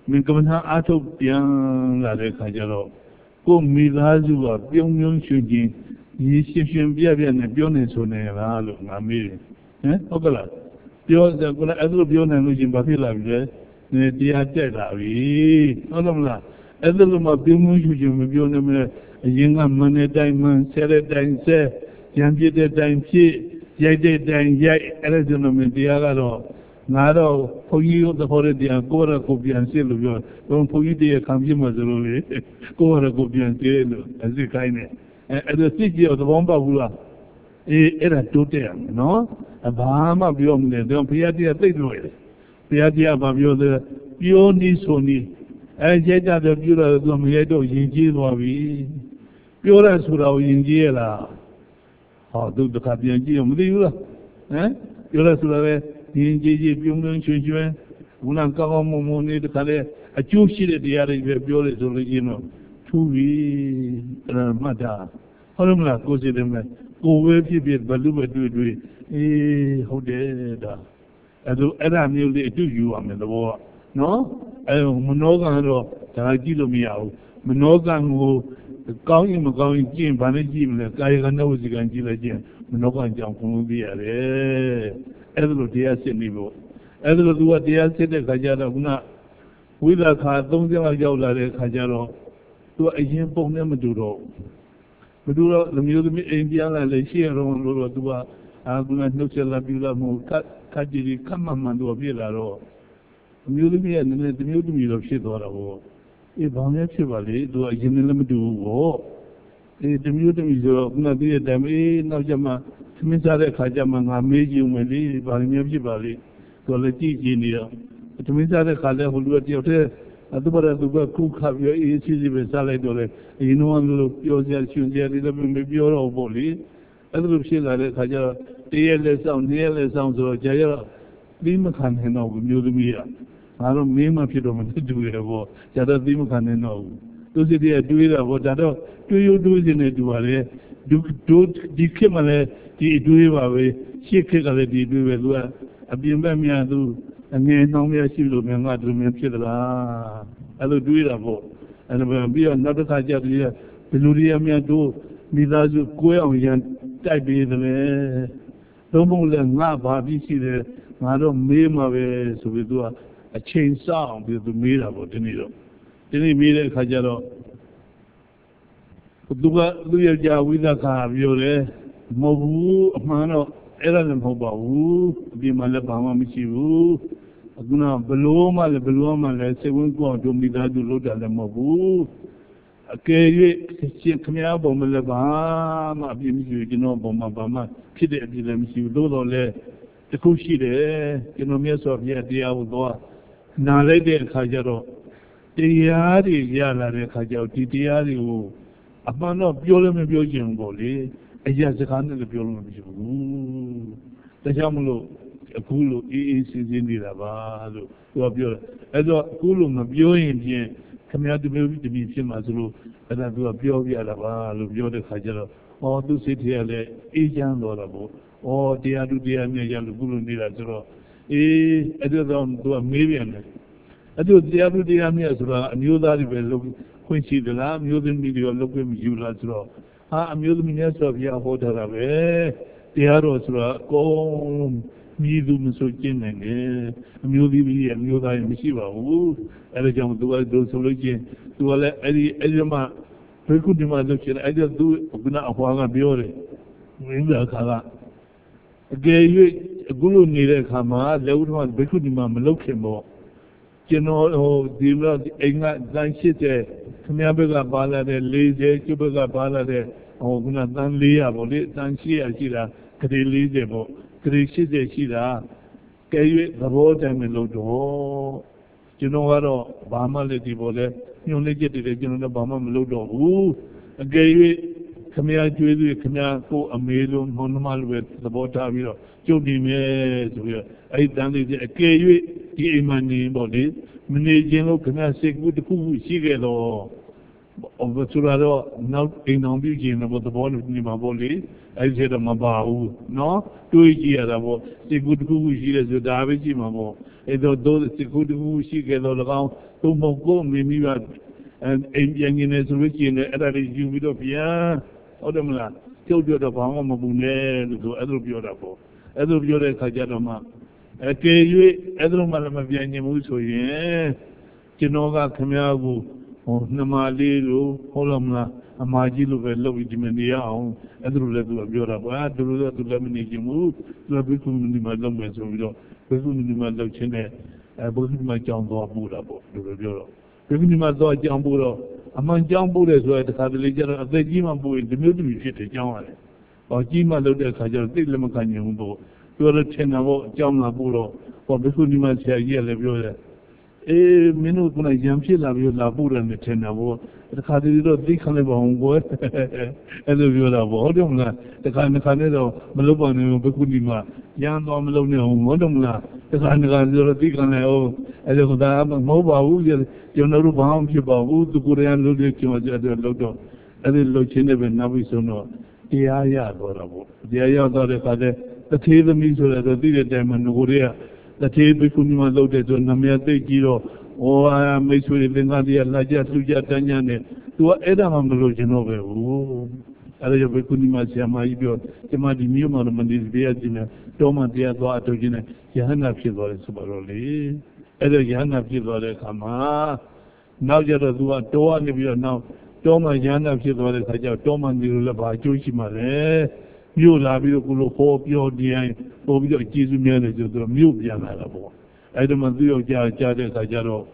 mình cầm thang áo thun biển là để khai cho cô mi lá dù à biển biển xuyên gì gì xuyên xuyên biển biển này biển này số này là luôn ngắm mi eh ok là biển giờ cô là ở biển này lúc gì bảo phiền làm gì này đi ăn chạy là vì nó làm là ở lúc mà biển biển xuyên xuyên biển này mình những ngắm mình này đại mình xe này đại xe chẳng biết đại đại biết dạy đại đại dạy ở đây cho nên mình đi ăn đó ngã đó phong yêu đó hồi đi ăn cô ra cô đi ăn xe luôn rồi còn phong yêu đi ăn gì mà rồi cô ra cô đi ăn xe luôn cái gì cái này ở đây xí gì ở đó bom bao nhiêu ê ở đây tốt đấy nó bà mà biểu mình đó bây giờ đi tới rồi bây giờ đi bà biểu đó biểu đi số đi ở đây ra đó biểu đó đó mình đó yên chỉ rồi vì biểu ra số đó yên chỉ là họ tôi được cái yên chỉ không đi rồi eh biểu ra số đó yên chỉ chỉ biểu mình chuyên chuyên muốn ăn cái món món này được cái này à chú sĩ đấy đi ra đây biểu ra số đó yên nó chú vì là mà đã họ làm là cô sẽ làm cô về phía bên balu balu đuôi ê hậu đấy đó ở đó ở đó nhiều đấy chú yêu à mình đó nó ở mình nói cái đó cái gì lo mi ao mình nói cái ngô cao như mà cao như chim bán cái chim là cái cái nào gì cái gì là chim mình nói cái chẳng không biết đấy ở đó thì là sinh đi bộ ở đó thì là sinh để khai ra đó cũng là bây giờ khai東京來ရောက်လာတဲ့ခါကျတော့သူအရင်ပုံနဲ့မတူတော့မတူတော့လူမျိုးသမီးအိမ်ပြန်လာလေရှိရတော့လို့တော့သူကအာကနှုတ်ဆက်လာပြီးလာမို့ခက်ခက်ကြီးခက်မှန်မှန်တော့ပြလာတော့လူမျိုးသမီးကနည်းနည်းတမျိုးတမျိုးတော့ဖြစ်သွားတာပေါ့အေးဘာမှဖြစ်ပါလေသူကအရင်လည်းမတူဘူးပေါ့အေးတမျိုးတမျိုးဆိုတော့ခုနတည်းရဲ့တိုင်အေးနောက်ကျမှသမင်းစားတဲ့ခါကျမှငါမေးကြည့်ဦးမယ်လေဘာလို့များဖြစ်ပါလေသူလည်းကြည့်ကြည့်နေတော့သမင်းစားတဲ့ခါလဲဟိုလူကတယောက်တည်းအတူပါတဲ့သူကခုခါပြီးအေးစီစီပဲစားလိုက်တော့လေအရင်တော့လို့ပြောစရာရှင်စရာတွေလည်းမပြောတော့ဘူးလေအဲ့လိုဖြစ်လာတဲ့ခါကျတော့တရက်လက်ဆောင်နှစ်ရက်လက်ဆောင်ဆိုတော့ကြာရတော့ပြီးမခံနိုင်တော့ဘူးမျိုးသမီးကငါတို့မင်းမဖြစ်တော့မတူတယ်ပေါ့ကြာတော့ပြီးမခံနိုင်တော့ဘူးသူစီတည်းတွေးတာပေါ့ဒါတော့တွေးရတွေးစင်းနေတူပါလေဒုဒုဒီခေတ်မှလည်းဒီတွေးပါပဲရှေ့ခေတ်ကလည်းဒီတွေးပဲသူကအပြင်ဘက်မြန်သူအငယ်နှောင်းမြရှိလို့မြန်ငါတို့မြန်ဖြစ်သလားအဲ့လိုတွေးတာပေါ့အဲ့လိုပြီးတော့နောက်တစ်ခါကျတော့ဘယ်လိုတွေအမြန်တို့မိသားစုကိုယ်အောင်ရန်တိုက်ပေးတယ်လုံးပုံလည်းငါဘာပြီးရှိတယ်ငါတော့မေးမှာပဲဆိုပြီးသူကအချိန်စောင့်ပြီးသူမေးတာပေါ့ဒီနေ့တော့ဒီနေ့မေးတဲ့အခါကျတော့သူကလူရကြဝိသခါပြောတယ်မဟုတ်ဘူးအမှန်တော့အဲ့ဒါလည်းမဟုတ်ပါဘူးအပြင်မှာလည်းဘာမှမရှိဘူးအခုနဘလို့မှလည်းဘလို့မှလည်းစိတ်ဝင်ကောင်းတို့မိသားစုလုပ်တာလည်းမဟုတ်ဘူးအကယ်၍ရှင်ခမည်းပုံမလည်းဘာမှအပြည့်မရှိဘူးကျွန်တော်ပုံမှာဘာမှဖြစ်တဲ့အပြည့်လည်းမရှိဘူးလို့တော့လေတခုရှိတယ်ကျွန်တော်မြတ်စွာဘုရားတရားဟောတော့နားလိုက်တဲ့အခါကျတော့တရားတွေရလာတဲ့အခါကျတော့ဒီတရားတွေကိုအမှန်တော့ပြောလည်းမပြောချင်ဘူးပေါ့လေအရာစကားနဲ့လည်းပြောလို့မဖြစ်ဘူးဒါကြောင့်မလို့အခုလိုအေးအေးစင်းစင်းနေတာပါလို့သူကပြောတယ်အဲ့တော့အခုလိုမပြောရင်ဖြင့်ခမည်းတမျိုးတမျိုးဖြစ်မှာဆိုလို့အဲ့ဒါသူကပြောပြရတာပါလို့ပြောတဲ့ခါကျတော့ဟောသူစိတ်ထဲကလည်းအေးချမ်းတော့တာပေါ့ဩတရားသူတရားမြတ်ရလို့အခုလိုနေတာဆိုတော့အေးအဲ့တော့သူကမေးပြန်တယ်အဲ့တော့တရားသူတရားမြတ်ဆိုတာအမျိုးသားတွေပဲလုပ်ခွင့်ရှိသလားအမျိုးသမီးတွေရောလုပ်ခွင့်မယူလားဆိုတော့ဟာအမျိုးသမီးများဆိုပြဟောထားတာပဲတရားတော်ဆိုတာအကုန်မြည်သူမဆိုကျင့်နိုင်တယ်အမျိုးသမီးရဲ့အမျိုးသားရဲ့မရှိပါဘူးအဲဒါကြောင့်သူကတို့ဆိုလို့ချင်းသူကလည်းအဲ့ဒီအဲ့ဒီမှာဘယ်ခုဒီမှာလုပ်ချင်အဲ့ဒါသူကနာအဖွာကပြောတယ်မင်းသားခါကအကယ်၍အခုလိုနေတဲ့အခါမှာလက်ဦးထမဘယ်ခုဒီမှာမလုပ်ခင်ပေါ့ကျွန်တော်ဟိုဒီလိုအိမ်ကတန်းရှိတဲ့ခမည်းဘက်ကပါလာတဲ့လေးဆယ်ကျုပ်ဘက်ကပါလာတဲ့ဟိုကနာတန်းလေးရာပေါ့လေတန်းရှိရရှိတာကလေးလေးဆယ်ပေါ့ကလေးရှိတဲ့ရှိတာကဲ၍သဘောတိုင်းမလို့တော့ကျွန်တော်ကတော့ဘာမှလည်းဒီပေါ်လဲညှို့လက်ကျက်တွေကျွန်တော်လည်းဘာမှမလုပ်တော့ဘူးအကယ်၍ခမည်းကျွေးသူခမည်းကိုအမေလိုမောင်နှမလိုပဲသဘောထားပြီးတော့ကြုတ်နေမယ်ဆိုပြီးတော့အဲ့ဒီတန်းလေးအကယ်၍ဒီအိမ်မှာနေပေါ့လေမနေခြင်းလို့ခမည်းစိတ်ကူးတစ်ခုခုရှိခဲ့တော့ Obaturado, now in Nambuki, about the ball of Nimaboli, I said a Mabau, no, two years about the good who she is with David Mamo, and those the good who she get all around, to Moko, maybe, and young in as rich in the other Utopia, Odamla, told you the Pamabune, to other beautiful, other beautiful Kajadama. Okay, you, other Malamavian Muso, yeah, Kinoga Kamiago. Namalilu, Holamla, Amajilu, Velo, Jimenia, Edru to a Biora, Duru to Leminijimu, Labicum in my lumber, so we don't, Becum in my Lochene, I believe my Jambo Buddha, to the Bureau. Becum in my dog Jamburo, among Jambu as well, the Catalina of the Jimambu in the military city, Jamale, or Jima Loda Kajar, the Lemacanyumbo, you are a tenavo, Jamaburo, or Becum in my Yellow. A minute when I jump, she'll have your labor and the tenavo, the Cadiro, the Calabongo, and the Viola Vodumla, the Canacano, Malobano, Becudima, Yan Domino, Modumla, the Canacano, the Canao, and the Dam, Mobile, you know, Bam, Chibahu, the Korean Ludic, at the Loto, and the Lochinev and Navisono, the Aya, the Aya, the Taylor Miso, the Dida Diamond, Korea. The table Kunima loaded on Namia Giro, or I am made with Venadia, Laja, Luja, Danyane, to Edam Lojanove. Area Kunima Siamaibio, Temadi Newman, Mandis Viagina, Toma Diago Atogina, Yahana Fivore Subaroli, Eda Yana Fivore Kama. Now you're a Dua, Toa Nivio now, Toma Yana Fivore Kaja, Toma Nilaba, Joshimare. You love you, hope your dear, hope your Jesus manager, the mute Yanabo. I don't want you, Jade Kajaro.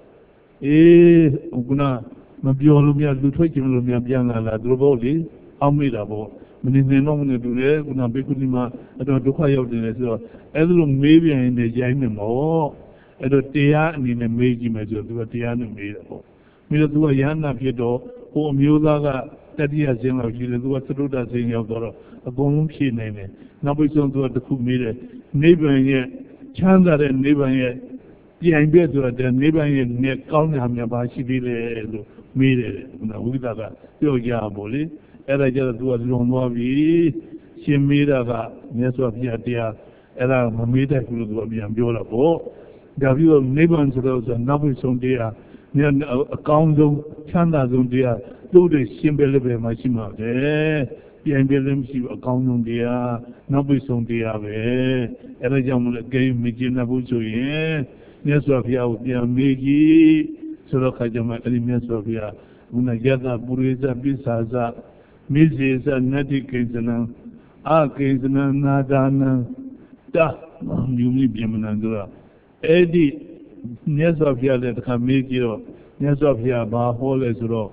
Eh, Uguna, Mabiolumia, Lutokim, Yana, Droboli, Amidabo. When in the nominal to there, Guna Bekunima, I don't do high of the Nesor. Edlum maybe in the Janimo, at a Tia and in a Meiji measure to a Tiana Midabo. Mila to a Yana Piedo, or Mulaga. That he has in our children, what to do that thing of a bone she name it. Now we don't do the cook meter. Neighbor yet, Chandler and neighbor yet, the ambassador, the neighbor yet, calling him about she did a meter. With that, your Yaboli, and I just do a long movie. She made a yes of the idea, and I'm a meter who will be beautiful. The view of neighbors and novel some dear. Near a council, Chanda on dear, do the simple machima there. The emblem she a council dear, Nobis on dear, and a young game Mijina Buso, yeah. Near Sofia would be a Migi, Sorokajama, and Sofia, Unagata, Burisa, Bisaza, Mrs. and Natty Kinsana, Ah Kinsana, Nadana, Da, you meet Yamanandura. Eddie. Near Sofia let her make you, near Sofia, Bahol as raw.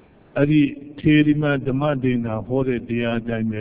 Adi Terima, the Madina, Hore, dear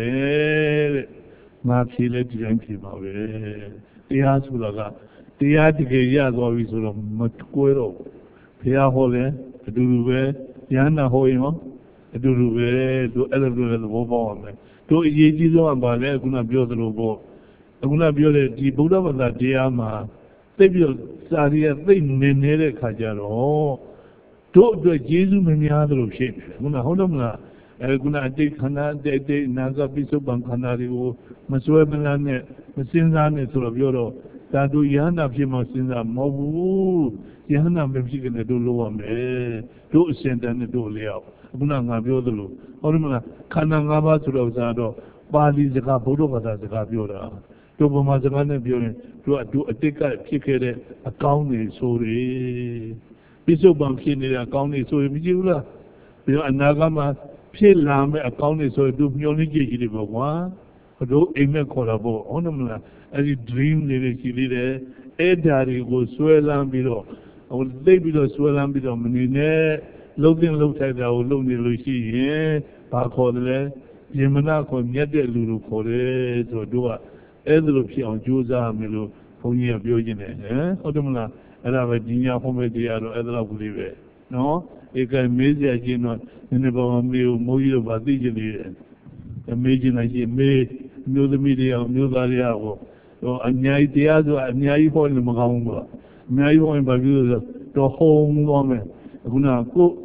Dime, Maxi let Yankee away. The Asulaga, the Atika always of Matquero, Pia Hole, a Duruwe, Yana Hoyo, a Duruwe, to other Wobo, to Yejizo and Bale, Guna build the Robo. Guna build the Buddha of that Diama. They will Saria, they Nene Kajaro. To the Jesus Miniado shape. Guna Honamla, Guna de Kana de Naga Biso Bancanario, Masuemelane, Masinzane to the Bureau, Tadu Yana Pima Sinza, Mobu, Yana Mexican Duluame, do send and do Leo, Guna Biodulu, Honamla, Kanangaba to Rosado, Bali Zaka Bodoga Zaka. To Mazamana Bureau, to a take a kicker, a county, sorry. Bishop Bamkin, a county, so if you are Nagama, Pilam, a county, so do Munigi, one, or do Amen Collabo, Onamla, as you dream, Lily, Edari goes swellam below. I will lay below swellam below, Munine, looking looked at our lonely Lucy, Parkole, Yemana, Yet Lulu Kore, or do a Edrupi on Juza Milu, Ponia Biogene, eh? Odomla, and I have a Dinia Homedia or Edra Believe. No, it can measure again in the Bamil Moyo Badijali. Imagine I may know the media, know the Ariago, or a Niaitiado, a Niaipo in the Mahonga. Niaipo in Babu, the home woman. Guna cook,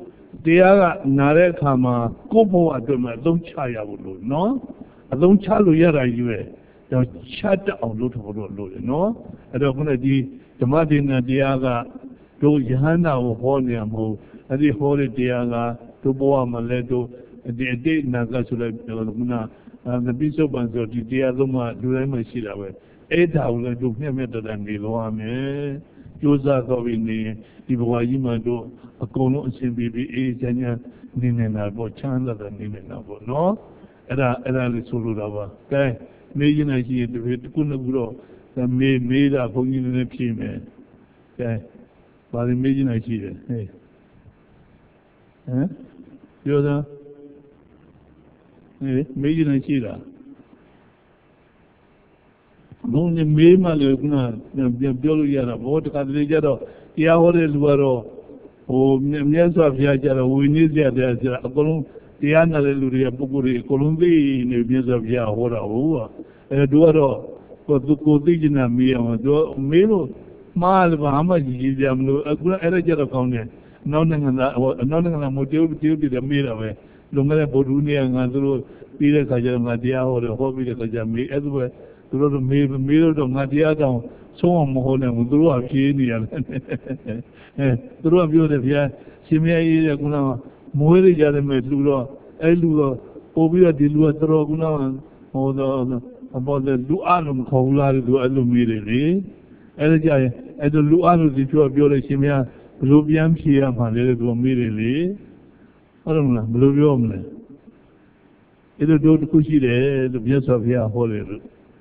Dia Nare Kama, Kopo Adoma, don't Chaya, no? I don't chalu yara you. Don't shut down, no? I don't want to be the Martin and Diaga, do Johanna or Honiamo, and the Holy Diaga, to Boa Maledo, and the day Nagasula, and the Bishop and the Diazuma, do them a shit away. Eight hours do him better than the Loame. Josa Govini, Ibuayimado, a Kono Simbi, Ejanya, Ninenabo, Chandler than Ninenabo, no? Era era Sulava. Okay, Major Naji, the Kunagro, that made made up for you in the Pime. Okay, but imagine I see it. Hey, eh? Yoda, eh? Major Naji. Non ne mema le una biolo yara voto kadrijaro ya hore luaro o mienso viaggiare o inizia a dire colum tiana le luria puguri columbi ne mienso via ora o e duaro ko ko digina mi ma do melo mal ba ma ji ji am lo akuna era jaro kaune non ne na non ne na mo tiu tiu di mi ra we lo ngale bodu ne nga do pi de kha jaro nga dia hore ho pi de kha ja mi e do Through me, me, the Nadia down, so on Mohon, through a genius. Through a beautiful, she may Guna, Moiri Jarame, Lula, Elua, Obia di Lua Droguna, or the about the Luanum Kola, do Alumiri, Elja, and the Luanu, the two of your Shimia, Blubiam here, and let it go immediately. I don't know, Blubium. It'll do the cushy there, the yes of here, holy.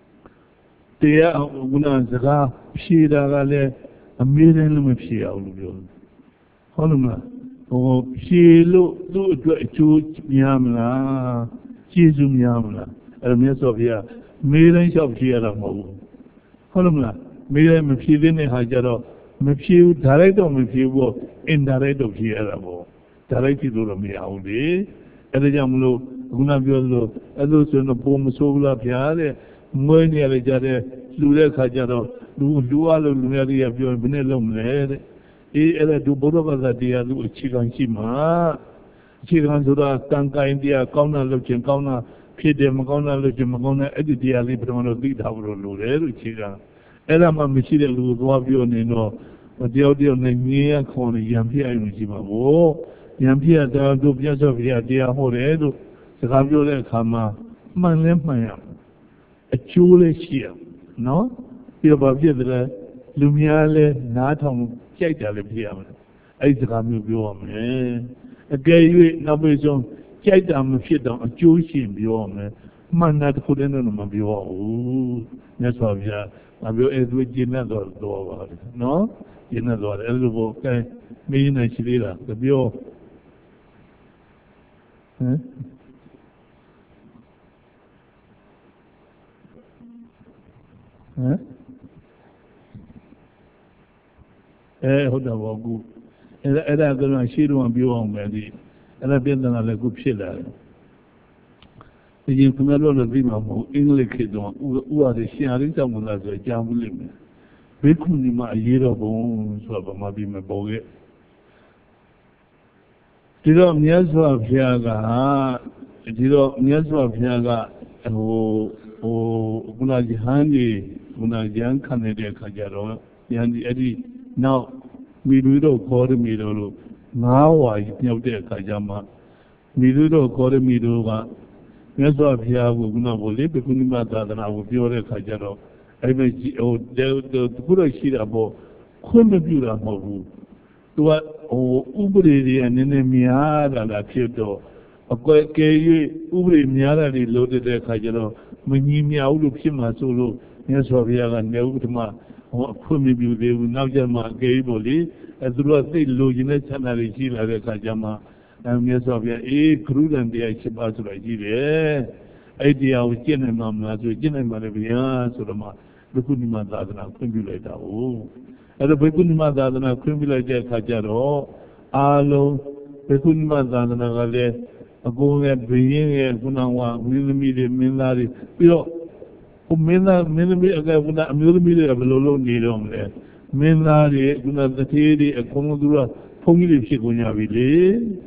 Tia Gunazaga, Shida Gale, a million of Shia. Holma, oh, she look to Yamla, Chizum Yamla, and Miss of here, millions of Shia Mo. Holma, million of Shidin Hajaro, Mepsi, direct of Mepsi, indirect of Shia, directed to me out there, and the Jamlo, Gunabiolo, and those in the Pom Sola Piare. Money a jare, Lula Cajaro, Lualo Lunaria, Benelum Led, E. do Bodova dia, Chigan Chima, Chigan Zura, Tanka India, Kauna Luchin Kauna, Pide Magona Luchin Magona, Editia Libramano Big Tower Lure, Chigan. Elama Michida Luvavio Nino, but the audio name near Corner Yampia in Jima. Oh, Yampia, the Dubias of Yadia Horedo, the Gavio Kama, Man Lemaya. A chule sheer, no? You have a Lumiale, Natum, Chaitale Piam. I come you beyond. A gay number on Chaitam Shidam, a Jewish beyond. Man not put in on my view. That's why we are. I will add with another door. No? Another elbow, okay? Me in a Chilida, the view. Eh, hold on, good. And I'm going to see you on beyond Mary. And I've been done a good shiller. The Imperial of Vimamo, English, who are the Shiarita as a jam limit. We couldn't in my year of bones of a Mabima Boget. Did not Niazwa of Yaga, did not Niazwa of Yaga, or Gunajihandi. Una young Canadian Kajaro, Yandy Eddie. Now, we do call the middle. Now I know their Kajama. We do call the middle. Yes, I have Guna Voli, Bekunimata, and I will be a Kajaro. I may see, oh, the good sheet about Kumabura Mobu. To what, oh, Ubri and Enemiada, la Kyoto. A great gay Ubri Miara loaded their Kajaro. When you meow, look him as solo. Yes, we are a Neutma, or Kumibu, they will now Jama Gaboli, as well as they Lugina Chanari Gila Kajama, and yes, we are a crude and the Achibatu Nigeria. Idea with Genenam, as we Genem Maravia, Soloma, the Kunima Dadana, Kumbulata. Oh, at the Bekunima Dadana, Kumbulata Kajaro, Alo, Bekunima Dadana, a going at being a Gunawa, William Milari, Mena, Mena, a millimeter of Lolo Nilom there. Mena, the Tea, a Commodura, Pongi Chigunya Ville.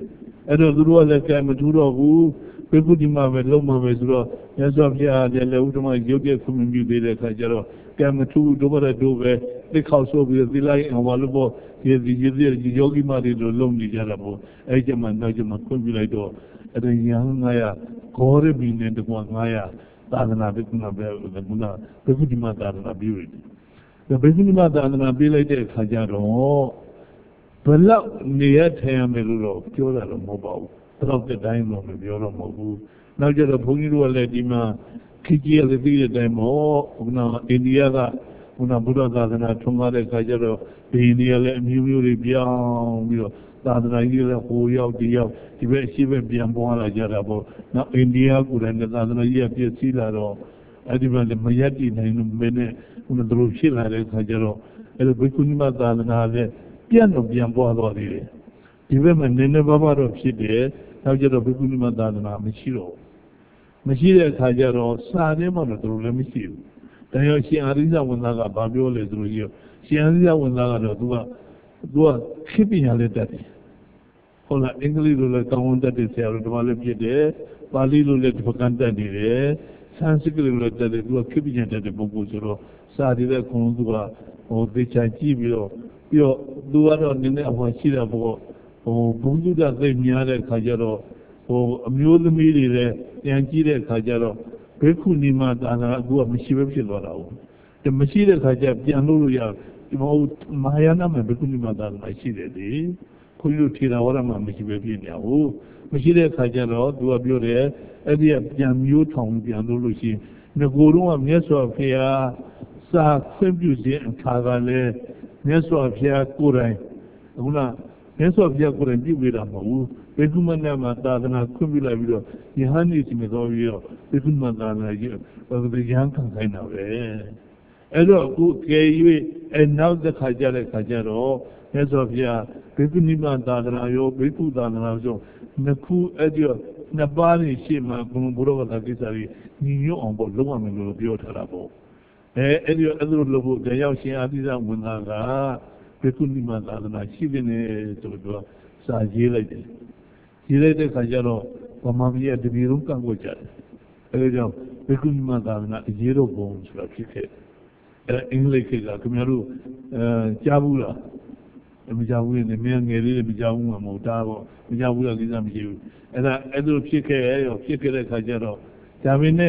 အဲ့တော့သူတို့ကလည်းကဲမထူးတော့ဘူးဘိက္ခုနီမပဲလုံးမှာပဲဆိုတော့မြတ်စွာဘုရားလည်းလည်းဥဒ္ဓမရုပ်ရဲ့ခွင့်ပြုသေးတဲ့အခါကျတော့ကဲမထူးတို့ဘက်တို့ပဲသိခေါက်ဆိုးပြီးသီလိုက်အောင်ဘာလို့ပေါ့ဒီဒီဒီယောဂီမတွေလိုလုံးနေကြတာပေါ့အဲ့ကျမှနောက်ကျမှခွင့်ပြုလိုက်တော့အဲ့ဒါရဟန်းငါးရာဂေါရမီနဲ့တကွာငါးရာသာသနာ့ဘိက္ခုနာပဲဘုရားဘိက္ခုနီမသာသနာပြုတယ်ဘိက္ခုနီမသာသနာပေးလိုက်တဲ့အခါကျတော့ဘယ်လောက်နေရထိုင်ရမယ်လို့တော့ပြောတာတော့မဟုတ်ပါဘူးဘယ်တော့တဲ့တိုင်းတော့မပြောတော့မဟုတ်ဘူးနောက်ကျတော့ဘုန်းကြီးတို့ကလည်းဒီမှာခိကြီးရတဲ့သိတဲ့အတိုင်းပေါ့ခုနအိန္ဒိယကခုနဘုရားသာသနာထွန်းကားတဲ့အခါကျတော့ဒီအိန္ဒိယလည်းအမျိုးမျိုးတွေပြောင်းပြီးတော့သာသနာကြီးလည်းဟိုရောက်ဒီရောက်ဒီဘက်အရှိဘက်ပြန်ပွားလာကြတာပေါ့နောက်အိန္ဒိယကိုယ်တိုင်သာသနာကြီးကပြည့်စည်လာတော့အဲ့ဒီမှာလည်းမရက်တည်နိုင်လို့မင်းနဲ့ခုနတို့ဖြစ်လာတဲ့အခါကျတော့အဲ့လိုဘိက္ခုနီမသာသနာလည်းပြန်တော့ပြန်ပွားသွားသေးတယ်ဒီဘက်မှာနည်းနည်းပါးပါးတော့ဖြစ်တယ်နောက်ကျတော့ဘိက္ခုနီမသာသနာမရှိတော့မရှိတဲ့အခါကျတော့စာထဲမှာတော့တို့လည်းမရှိဘူးဒါကြောင့်ရှင်အာရိဇဝန်သားကဘာပြောလဲဆိုလို့ရှိရင်ရှင်အာရိဇဝန်သားကတော့သူကသူကခေပညာလေးတတ်တယ်ဟုတ်လားအင်္ဂလိပ်လိုလည်းကောင်းကောင်းတတ်တယ်ဆရာတို့ဒီမှာလည်းဖြစ်တယ်ပါဠိလိုလည်းဒီပကံတတ်နေတယ်ဆန်စကလိုလည်းတတ်တယ်သူကခေပညာတတ်တဲ့ပုဂ္ဂိုလ်ဆိုတော့စာတွေလည်းခုံသူကဟိုသေချာကြည့်ပြီးတော့ပြီးတော့သူကတော့နည်းနည်းအမှရှိတာပေါ့ဟိုဘုံသူကသိများတဲ့ခါကျတော့ဟိုအမျိုးသမီးတွေလည်းပြန်ကြည့်တဲ့ခါကျတော့ဘိက္ခုနီမသာသနာအခုကမရှိဘဲဖြစ်သွားတာဟုတ်ဒါမရှိတဲ့ခါကျပြန်လို့လို့ရဒီမဟုတ်မဟာယာနမှာဘိက္ခုနီမသာသနာရှိတယ်လေခွန်ကြီးတို့ထေရဝါဒမှာမရှိဘဲဖြစ်နေဟုတ်မရှိတဲ့ခါကျတော့သူကပြောတယ်အဲ့ဒီကပြန်မျိုးထောင်ပြန်လို့လို့ရှိရင်ငကိုယ်တော့ကမြတ်စွာဘုရားစာခွင့်ပြုခြင်းအခါကလည်းမြတ်စွာဘုရားကိုယ်တိုင်ခုနမြတ်စွာဘုရားကိုယ်တိုင်ပြုပေးတာမဟုတ်ဘူးဘိက္ခုမနမှာသာသနာခွင့်ပြုလိုက်ပြီးတော့ယဟန်ကြီးစီမတော်ပြီးတော့ဘိက္ခုမသာသနာကြီးဘယ်လိုရဟန်းခံခိုင်းတာပဲအဲ့တော့အခုကဲ၍အဲနောက်တစ်ခါကြတဲ့ခါကျတော့မြတ်စွာဘုရားဘိက္ခုနီမသာသနာရောဘိက္ခုသာသနာရောနှစ်ခုအဲ့ဒီနှစ်ပါးနေရှေ့မှာဘုံဘုရောဂကိစ္စကြီးညီညွတ်အောင်ပေါ့လုံးဝမယ်လို့ပြောထားတာပေါ့အဲအဲ့ဒီအဲ့လိုလုပ်ဖို့တရားရှင်အာသီသဝန်သားကဘိက္ခုနီမသာသနာရှိတဲ့နေဆိုတော့စာရေးလိုက်တယ်ရေးလိုက်တဲ့ခါကျတော့ဗမာပြည်ကတပြည်လုံးကန့်ကွက်ကြတယ်အဲဒါကြောင့်ဘိက္ခုနီမသာသနာအရေးတော်ပုံဆိုတာဖြစ်ခဲ့အဲအင်္ဂလိပ်ခေတ်ကခင်ဗျားတို့အဲကြားဘူးလားမကြားဘူးနဲ့မင်းငယ်လေးတွေမကြားဘူးမှာမဟုတ်တာပေါ့မကြားဘူးလားကိစ္စမရှိဘူးအဲ့ဒါအဲ့လိုဖြစ်ခဲ့ရောဖြစ်ခဲ့တဲ့ခါကျတော့ဒါပေမဲ့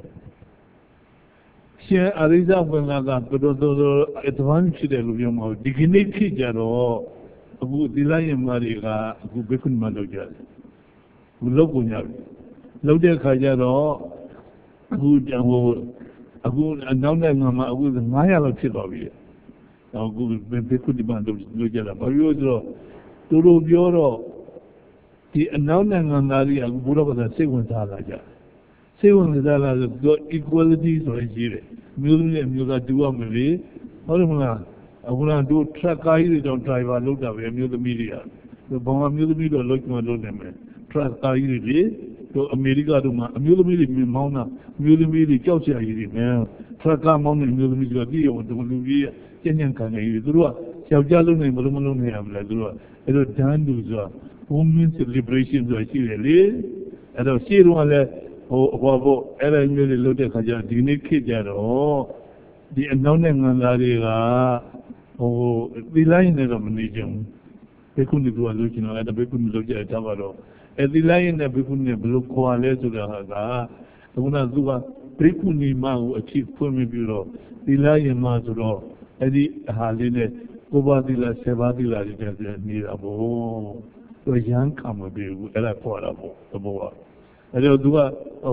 ရှင်အရိဇဝန်လာကတော်တော်တော်အတဝမ်းဖြစ်တယ်လို့ပြောမှာဒီကနေ့ဖြစ်ကြတော့အခုဒီလိုက်ရမတွေကအခုဘိက္ခုနီမလောက်ကြတယ်ဘုလောက်ကိုညပြီလောက်တဲ့ခါကျတော့အခုတန်ဟိုအခုနောက်တဲ့ငါမှာအခုငါးရာလောက်ဖြစ်သွားပြီအခုဘိက္ခုနီမလောက်လောက်ကြတာဘာလို့ဆိုတော့သူတို့ပြောတော့ဒီအနောက်နိုင်ငံသားတွေအခုဘုရားဘာသာစိတ်ဝင်စားလာကြစိတ်ဝင်စားလာဆိုတော့ equality ဆိုရင်ကြီးတယ်မျိုးသမီးနဲ့မျိုးသားတူရမယ်လေဟုတ်တယ်မလားအခုတော့တို့ truck ကားကြီးတွေတောင် driver လုပ်တာပဲမျိုးသမီးတွေကဘာမှမျိုးသမီးတော့လုပ်မှလုပ်နေမယ် truck ကားကြီးတွေလေတို့အမေရိကတို့မှာအမျိုးသမီးတွေမောင်းတာမျိုးသမီးတွေကြောက်စရာကြီးတွေနဲ့ truck ကားမောင်းနေမျိုးသမီးတွေကပြည်အောင်တို့လူကြီးကျဉ်းကျဉ်းခံနေပြီသူတို့ကယောက်ျားလုံးနေမလို့မလုံးနေရမလဲသူတို့ကအဲ့တော့ဒန်းတူဆိုတာ women's liberation ဆိုတာရှိတယ်လေအဲ့တော့ရှေ့တော့လည်းဟိုဘောဘောအဲ့ဒါမျိုးတွေလုပ်တဲ့ခါကျဒီနေ့ခေတ်ကြတော့ဒီအနောက်နိုင်ငံသားတွေကဟိုဒီလိုင်းနဲ့တော့မနေကြဘူးဘိက္ခုနီကလို့ချင်တော့အဲ့ဒါဘိက္ခုနီလုပ်ကြတာပါတော့အဲ့ဒီလိုင်းနဲ့ဘိက္ခုနီဘယ်လိုခေါ်လဲဆိုတာကခုနကသူကဘိက္ခုနီမကိုအချိဖွင့်ပြီးတော့ဒီလိုင်းမှာဆိုတော့အဲ့ဒီဟာလေးနဲ့ကိုပါတိလာဆေပါတိလာတွေနဲ့နေတာပေါ့သူရန်ခံမပြေဘူးအဲ့ဒါခေါ်တာပေါ့သဘောကအဲ့တော့သူက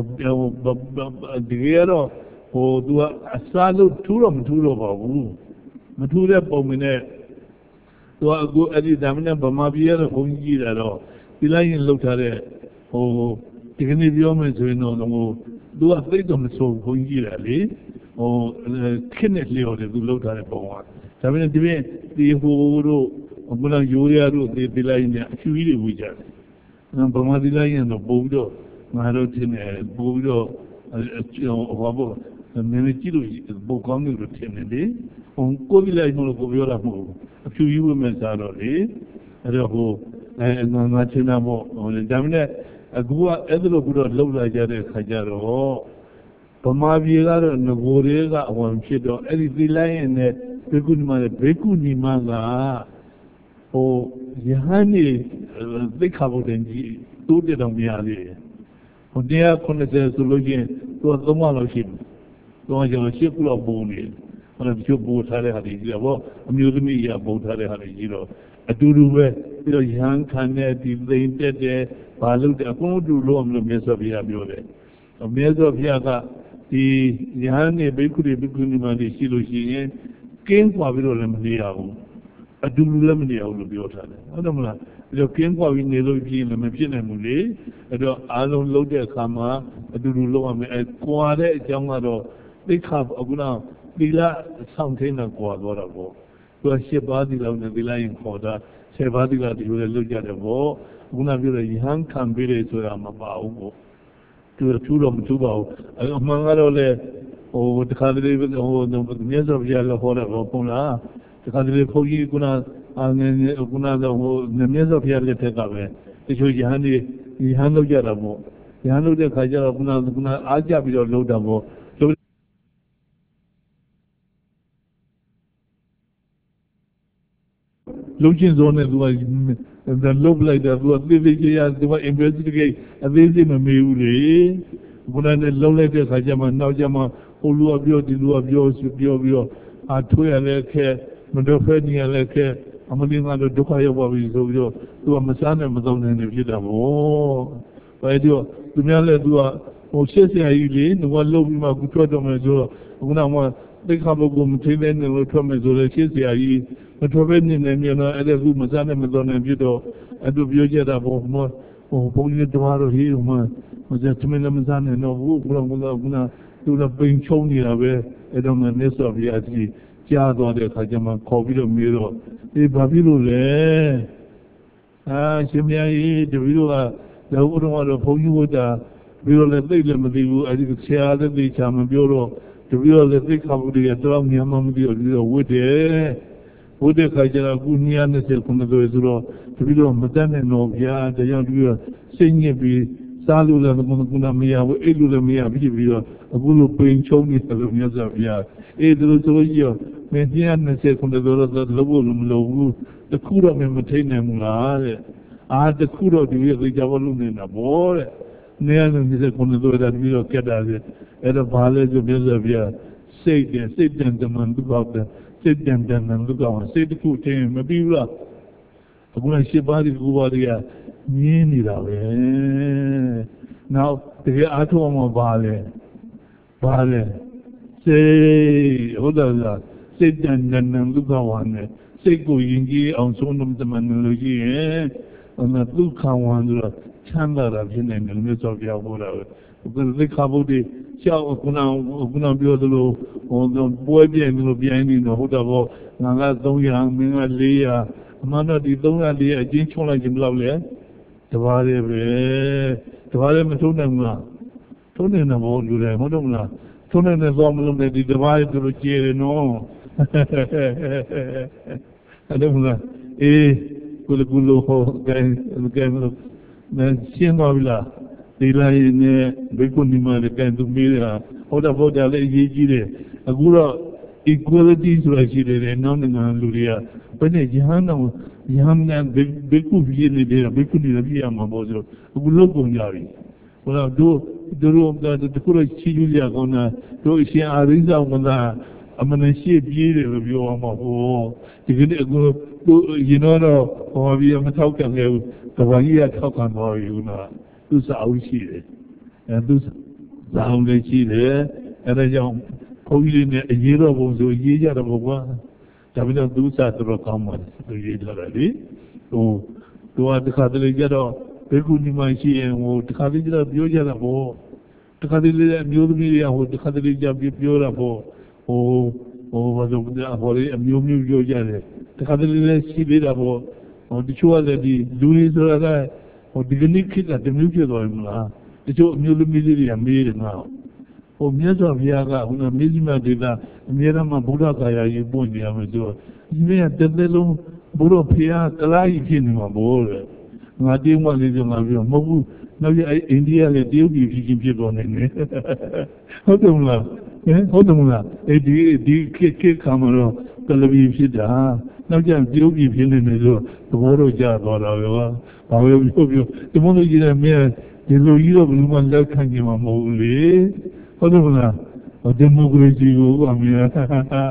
ဒီရတော့ဟိုသူကအစားလို့ထူးတော့မထူးတော့ပါဘူးမထူးတဲ့ပုံမင်းနဲ့သူကအခုအဲ့ဒီဒါမနဲ့ဗမာပြည်ရတော့ဘုန်းကြီးလာတော့ဒီလိုက်ရင်လှုပ်ထားတဲ့ဟိုဒီကနေ့ပြောမယ်ဆိုရင်တော့ဟိုသူကသိတော့မဆိုဘုန်းကြီးလာလေဟိုခင်းနဲ့လျော်တယ်သူလှုပ်ထားတဲ့ပုံကဒါပေမဲ့ဒီပြင်ဒီဟိုတို့ဘုရားရိုးရတို့ဒီဒီလိုက်ရင်အချူကြီးတွေဝေကြတယ်ဗမာဒီလိုက်ရင်တော့ပုံပြီးတော့ငါတို့တင်နေပို့ပြီးတော့ဟောပေါ့နည်းနည်းကြည့်လို့ပိုကောင်းတယ်လို့ထင်တယ်လေဟိုကိုပြီးလိုက်မလို့ကိုပြောတာမဟုတ်ဘူးအဖြူကြီးဝတ်မဲ့စားတော့လေအဲ့တော့ဟိုအဲငါချင်းနာပေါ့ဒါမှလည်းအခုကအဲ့ဒါလို့ပြီးတော့လှုပ်လာကြတဲ့ခါကျတော့ဗမာပြည်ကတော့ငကိုယ်တွေကအဝင်ဖြစ်တော့အဲ့ဒီသီလိုက်ရင်နဲ့ဘေကုဏီမနဲ့ဘေကုဏီမကဟိုယဟန်နေသိခါဖို့တင်ကြီးတိုးတက်တော့မရသေးဘူးဟိုတရားခုနှစ်ဆယ်ဆိုလို့ချင်းသူကသုံးပါလောက်ရှိတယ်သူကကျွန်တော်ရှစ်ခုလောက်ပုံနေဟိုလည်းချို့ပို့ထားတဲ့ဟာတွေကြီးတော့ဗောအမျိုးသမီးရပုံထားတဲ့ဟာတွေကြီးတော့အတူတူပဲပြီးတော့ရဟန်းခံတဲ့ဒီသိမ့်တက်တဲ့ဘာလို့တဲ့အကုန်အတူလို့မလို့မြတ်စွာဘုရားပြောတယ်မြတ်စွာဘုရားကဒီရဟန်းနဲ့ဘိက္ခုတွေဘိက္ခုနီမတွေရှိလို့ရှိရင်ကင်းကွာပြီးတော့လည်းမနေရဘူးအတူတူလည်းမနေရဘူးလို့ပြောထားတယ်ဟုတ်တယ်မလားပြီးတော့ကင်းကွာပြီးနေလို့ဖြစ်ရင်လည်းမဖြစ်နိုင်ဘူးလေအဲ့တော့အားလုံးလုံးတဲ့အခါမှာအတူတူလုံးရမယ်အဲကွာတဲ့အကြောင်းကတော့သိခါအခုနောက်သီလဆောင်ထင်းတာကွာသွားတာပေါ့သူကရှစ်ပါးသီလနဲ့သီလရင်ခေါ်တာဆယ်ပါးသီလဒီလိုလည်းလုပ်ကြတယ်ပေါ့ခုနပြောတဲ့ယဟန်ခံပေးတယ်ဆိုတာမပါဘူးပေါ့သူထူးတော့မထူးပါဘူးအမှန်ကတော့လေဟိုတခါတလေဟိုမြတ်စွာဘုရားလည်းဟောတယ်ပေါ့ပုံလားတခါတလေဘုန်းကြီးခုနအာငယ်ခုနကဟိုမြတ်စွာဘုရားလက်ထက်ကပဲတချို့ယဟန်တွေယဟန်လုပ်ကြတာပေါ့ယဟန်လုပ်တဲ့ခါကျတော့ခုနခုနအားကြပြီးတော့လုပ်တာပေါ့လုံးချင်းစောနဲ့သူကလုတ်လိုက်တာသူကသိသိချရသူက investigate အသေးစိတ်မမေးဘူးလေခုနကလုံးလိုက်တဲ့ခါကျမှနောက်ကျမှဟိုလူကပြောဒီလူကပြောပြောပြီးတော့အာထွေးရလဲခဲမတော်ဖဲနေရလဲခဲအမလင်းကတော့ဒုက္ခရောက်ပါပြီဆိုပြီးတော့သူကမစားနဲ့မသုံးနိုင်နေဖြစ်တာပေါ့ဘာလို့သူများလဲသူကဟိုရှစ်ဆရာကြီးလေငါလုတ်ပြီးမှကူထွက်တော့မယ်ဆိုတော့ခုနကမှသိခါဘုကုမထိတဲ့နေလို့ထွက်မယ်ဆိုတော့ရှစ်ဆရာကြီးမထွက်ပဲနေနေမြန်တော့အဲ့ဒါကူမစားနဲ့မသုံးနိုင်ဖြစ်တော့အဲ့လိုပြောကြတာပေါ့ဟိုဟိုဘုန်းကြီးတော်တော်ဟိဟိုမှာမစားသမင်းလည်းမစားနဲ့တော့ဘူးဘုရားဘုရားဘုရားသူကပိန်ချုံနေတာပဲအဲ့တော့မြတ်စွာဘုရားကြီးကြားသွားတဲ့အခါကျမှခေါ်ပြီးတော့မေးတော့အေးဘာဖြစ်လို့လဲအာရှင်မကြီးတပည့်တော်ကလောဘတော်ကတော့ဘုန်းကြီးဝတ်တာပြီးတော့လည်းသိလည်းမသိဘူးအဲ့ဒီဆရာလည်းသိချာမပြောတော့တပည့်တော်လည်းသိခါဘူးတည်းတော့မြန်မာမသိတော့ပြီးတော့ဝတ်တယ်ဘုဒ္ဓခါကျတော့ခုနှစ်နှစ်ဆယ်ခုနှစ်ဆိုတော့တပည့်တော်မတတ်နဲ့တော့ဗျာတရားပြီးတော့စိတ်ညစ်ပြီးစားလို့လည်းခုနမရဘူးအိတ်လို့လည်းမရဖြစ်ပြီးတော့အခုလိုပိန်ချုံနေတယ်လို့မြတ်စွာဘုရားအေးဒီလိုဆိုလို့ရှိရောမင်းတရားနှစ်ဆယ်ခုနှစ်ဆိုတော့လုံးဖို့မလိုဘူးတခုတော့မင်းမထိနိုင်ဘူးလားတဲ့အာတခုတော့ဒီလိုသိကြဖို့လုပ်နေတာပေါ့တဲ့နေရာနှစ်ဆယ်ခုနှစ်ဆိုတော့တပည့်တော်ကက်တာလေအဲ့တော့ဘာလဲဆိုမြတ်စွာဘုရားစိတ်နဲ့စိတ်တန်တမန်ဒုက္ခတဲ့စိတ်တန်တန်ဒုက္ခအောင်စိတ်တစ်ခုထင်မပြီးဘူးလားအခုလည်းရှစ်ပါးဒီကူပါးတွေကမြင်းနေတာပဲနောက်တကယ်အားထုတ်မှပါလေပါလေစိတ်ဟုတ်တယ်လားစိတ်တန်တန်ဒုက္ခဝါနဲ့စိတ်ကိုယဉ်ကျေးအောင်ဆုံးလို့တမန်လို့ရှိရင်အမှဒုက္ခဝါဆိုတော့ချမ်းသာတာဖြစ်နေတယ်မြတ်စွာဘုရားဟောတာပဲသိခါဘုဒ္ဓရှောက်ခုနခုနပြောသလိုဟိုပွဲပြင်းလို့ပြိုင်းနေတော့ဟုတ်တော့ဘောငါကသုံးရာမင်းကလေးရာအမှန်တော့ဒီသုံးရာလေးအချင်းချုံလိုက်ခြင်းဘယ်လောက်လဲတပါးလေးပဲတပါးလေးမထုံးနိုင်ဘူးလားထုံးနိုင်တယ်ဘောလူတယ်ဟုတ်တော့မလားထုံးနိုင်တဲ့သွားမလို့နဲ့ဒီတပါးလေးတို့ကျေတယ်နော်အဲ့ဒါမလားအေးကုလကုလဟောကဲကဲမရှင်းပါပြီလားဒီလိုက်နဲ့ဘိက္ခုနီမလည်းကဲသူမေးတာဟုတ်တယ်ဟုတ်တယ်လည်းအရေးကြီးတယ်အခုတော့ equality ဆိုတာရှိတယ်နောက်နိုင်ငံလူတွေကဘယ်နဲ့ယဟန်တော်ယဟန်နဲ့ဘိက္ခုပြည်နေတယ်ဘိက္ခုနီလည်းပြရမှာပေါ့ဆိုတော့အခုလုတ်ကုန်ကြပြီဟိုတော့တို့တို့တို့တခုတော့ချီးကျူးကြကောင်းတာတို့အရှင်အာရိဇဝန္ဒအမှန်ရှိပြေးတယ်လို့ပြောအောင်ပါဟိုဒီကနေ့အခုတို့ရင်တော့ဟောပြီးမထောက်ခံခဲ့ဘူးကဘာကြီးကထောက်ခံသွားပြီခုနကသူစာအုပ်ရှိတယ်အဲသူစာအုပ်လည်းရှိတယ်အဲဒါကြောင့်ဘုန်းကြီးနဲ့အရေးတော်ပုံဆိုရေးကြတယ်ဘုရားဒါပေမဲ့သူစာတော်ကောင်းပါတယ်သူရေးထားတယ်လေဟိုတို့ကတခါတလေကြတော့ဘေကုညီမရှိရင်ဟိုတခါတလေကြတော့ပြောကြတာပေါ့တခါတလေအမျိုးသမီးတွေကဟိုတခါတလေကြပြောတာပေါ့ဟိုဟိုဘာလို့လဲဟိုလေအမျိုးမျိုးပြောကြတယ်တခါတလေလည်းရှိသေးတာပေါ့ဟိုတချို့ကလည်းဒီလူတွေဆိုတာကဟိုဒီကနေ့ခေတ်ကတမျိုးဖြစ်သွားပြီမလားတချို့အမျိုးသမီးတွေကမေးတယ်ငါဟိုမြတ်စွာဘုရားကဟိုမြစ်မဒေတာအမြဲတမ်းဗုဒ္ဓဂါယာကြီးပွင့်နေရမယ်ဆိုတော့ဒီနေ့ကတသက်လုံးဘုရားဖျားတလားကြီးဖြစ်နေမှာဘို့လေ ngã tiếng mà lên dùng làm việc mà bu nó như ấy India là tiêu gì phi kim chết này nè hết không là hết không là ấy đi đi cái cái camera televisionဖြစ်တာနောက်ကျပြုတ်ပြီးဖြစ်နေတယ်ဆိုသဘောတော့ကျသွားတာပဲဘာပဲပြောပြောဒီမလို့ကြီးတယ်မင်းဒီလိုကြီးတော့ဘယ်လိုမှလက်ခံကြမှာမဟုတ်ဘူးလေဟုတ်တယ်မလားဒီမိုကရေစီကိုအမြဲဟမ်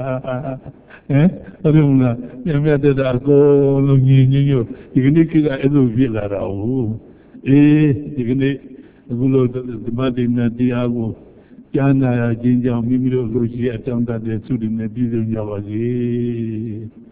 ဟုတ်တယ်မလားပြန်ပြတဲ့အကောလုံးညီညီညွတ်ဒီကနေ့ကအဲ့လိုဖြစ်လာတာဟုတ်အေးဒီကနေ့အခုလိုဒီမတိနဲ့တရားကိုကြားနာခြင်းကြောင့်မိမိတို့လူရှိအကြောင်းတတ်တဲ့သုတိနဲ့ပြည့်စုံကြပါစေ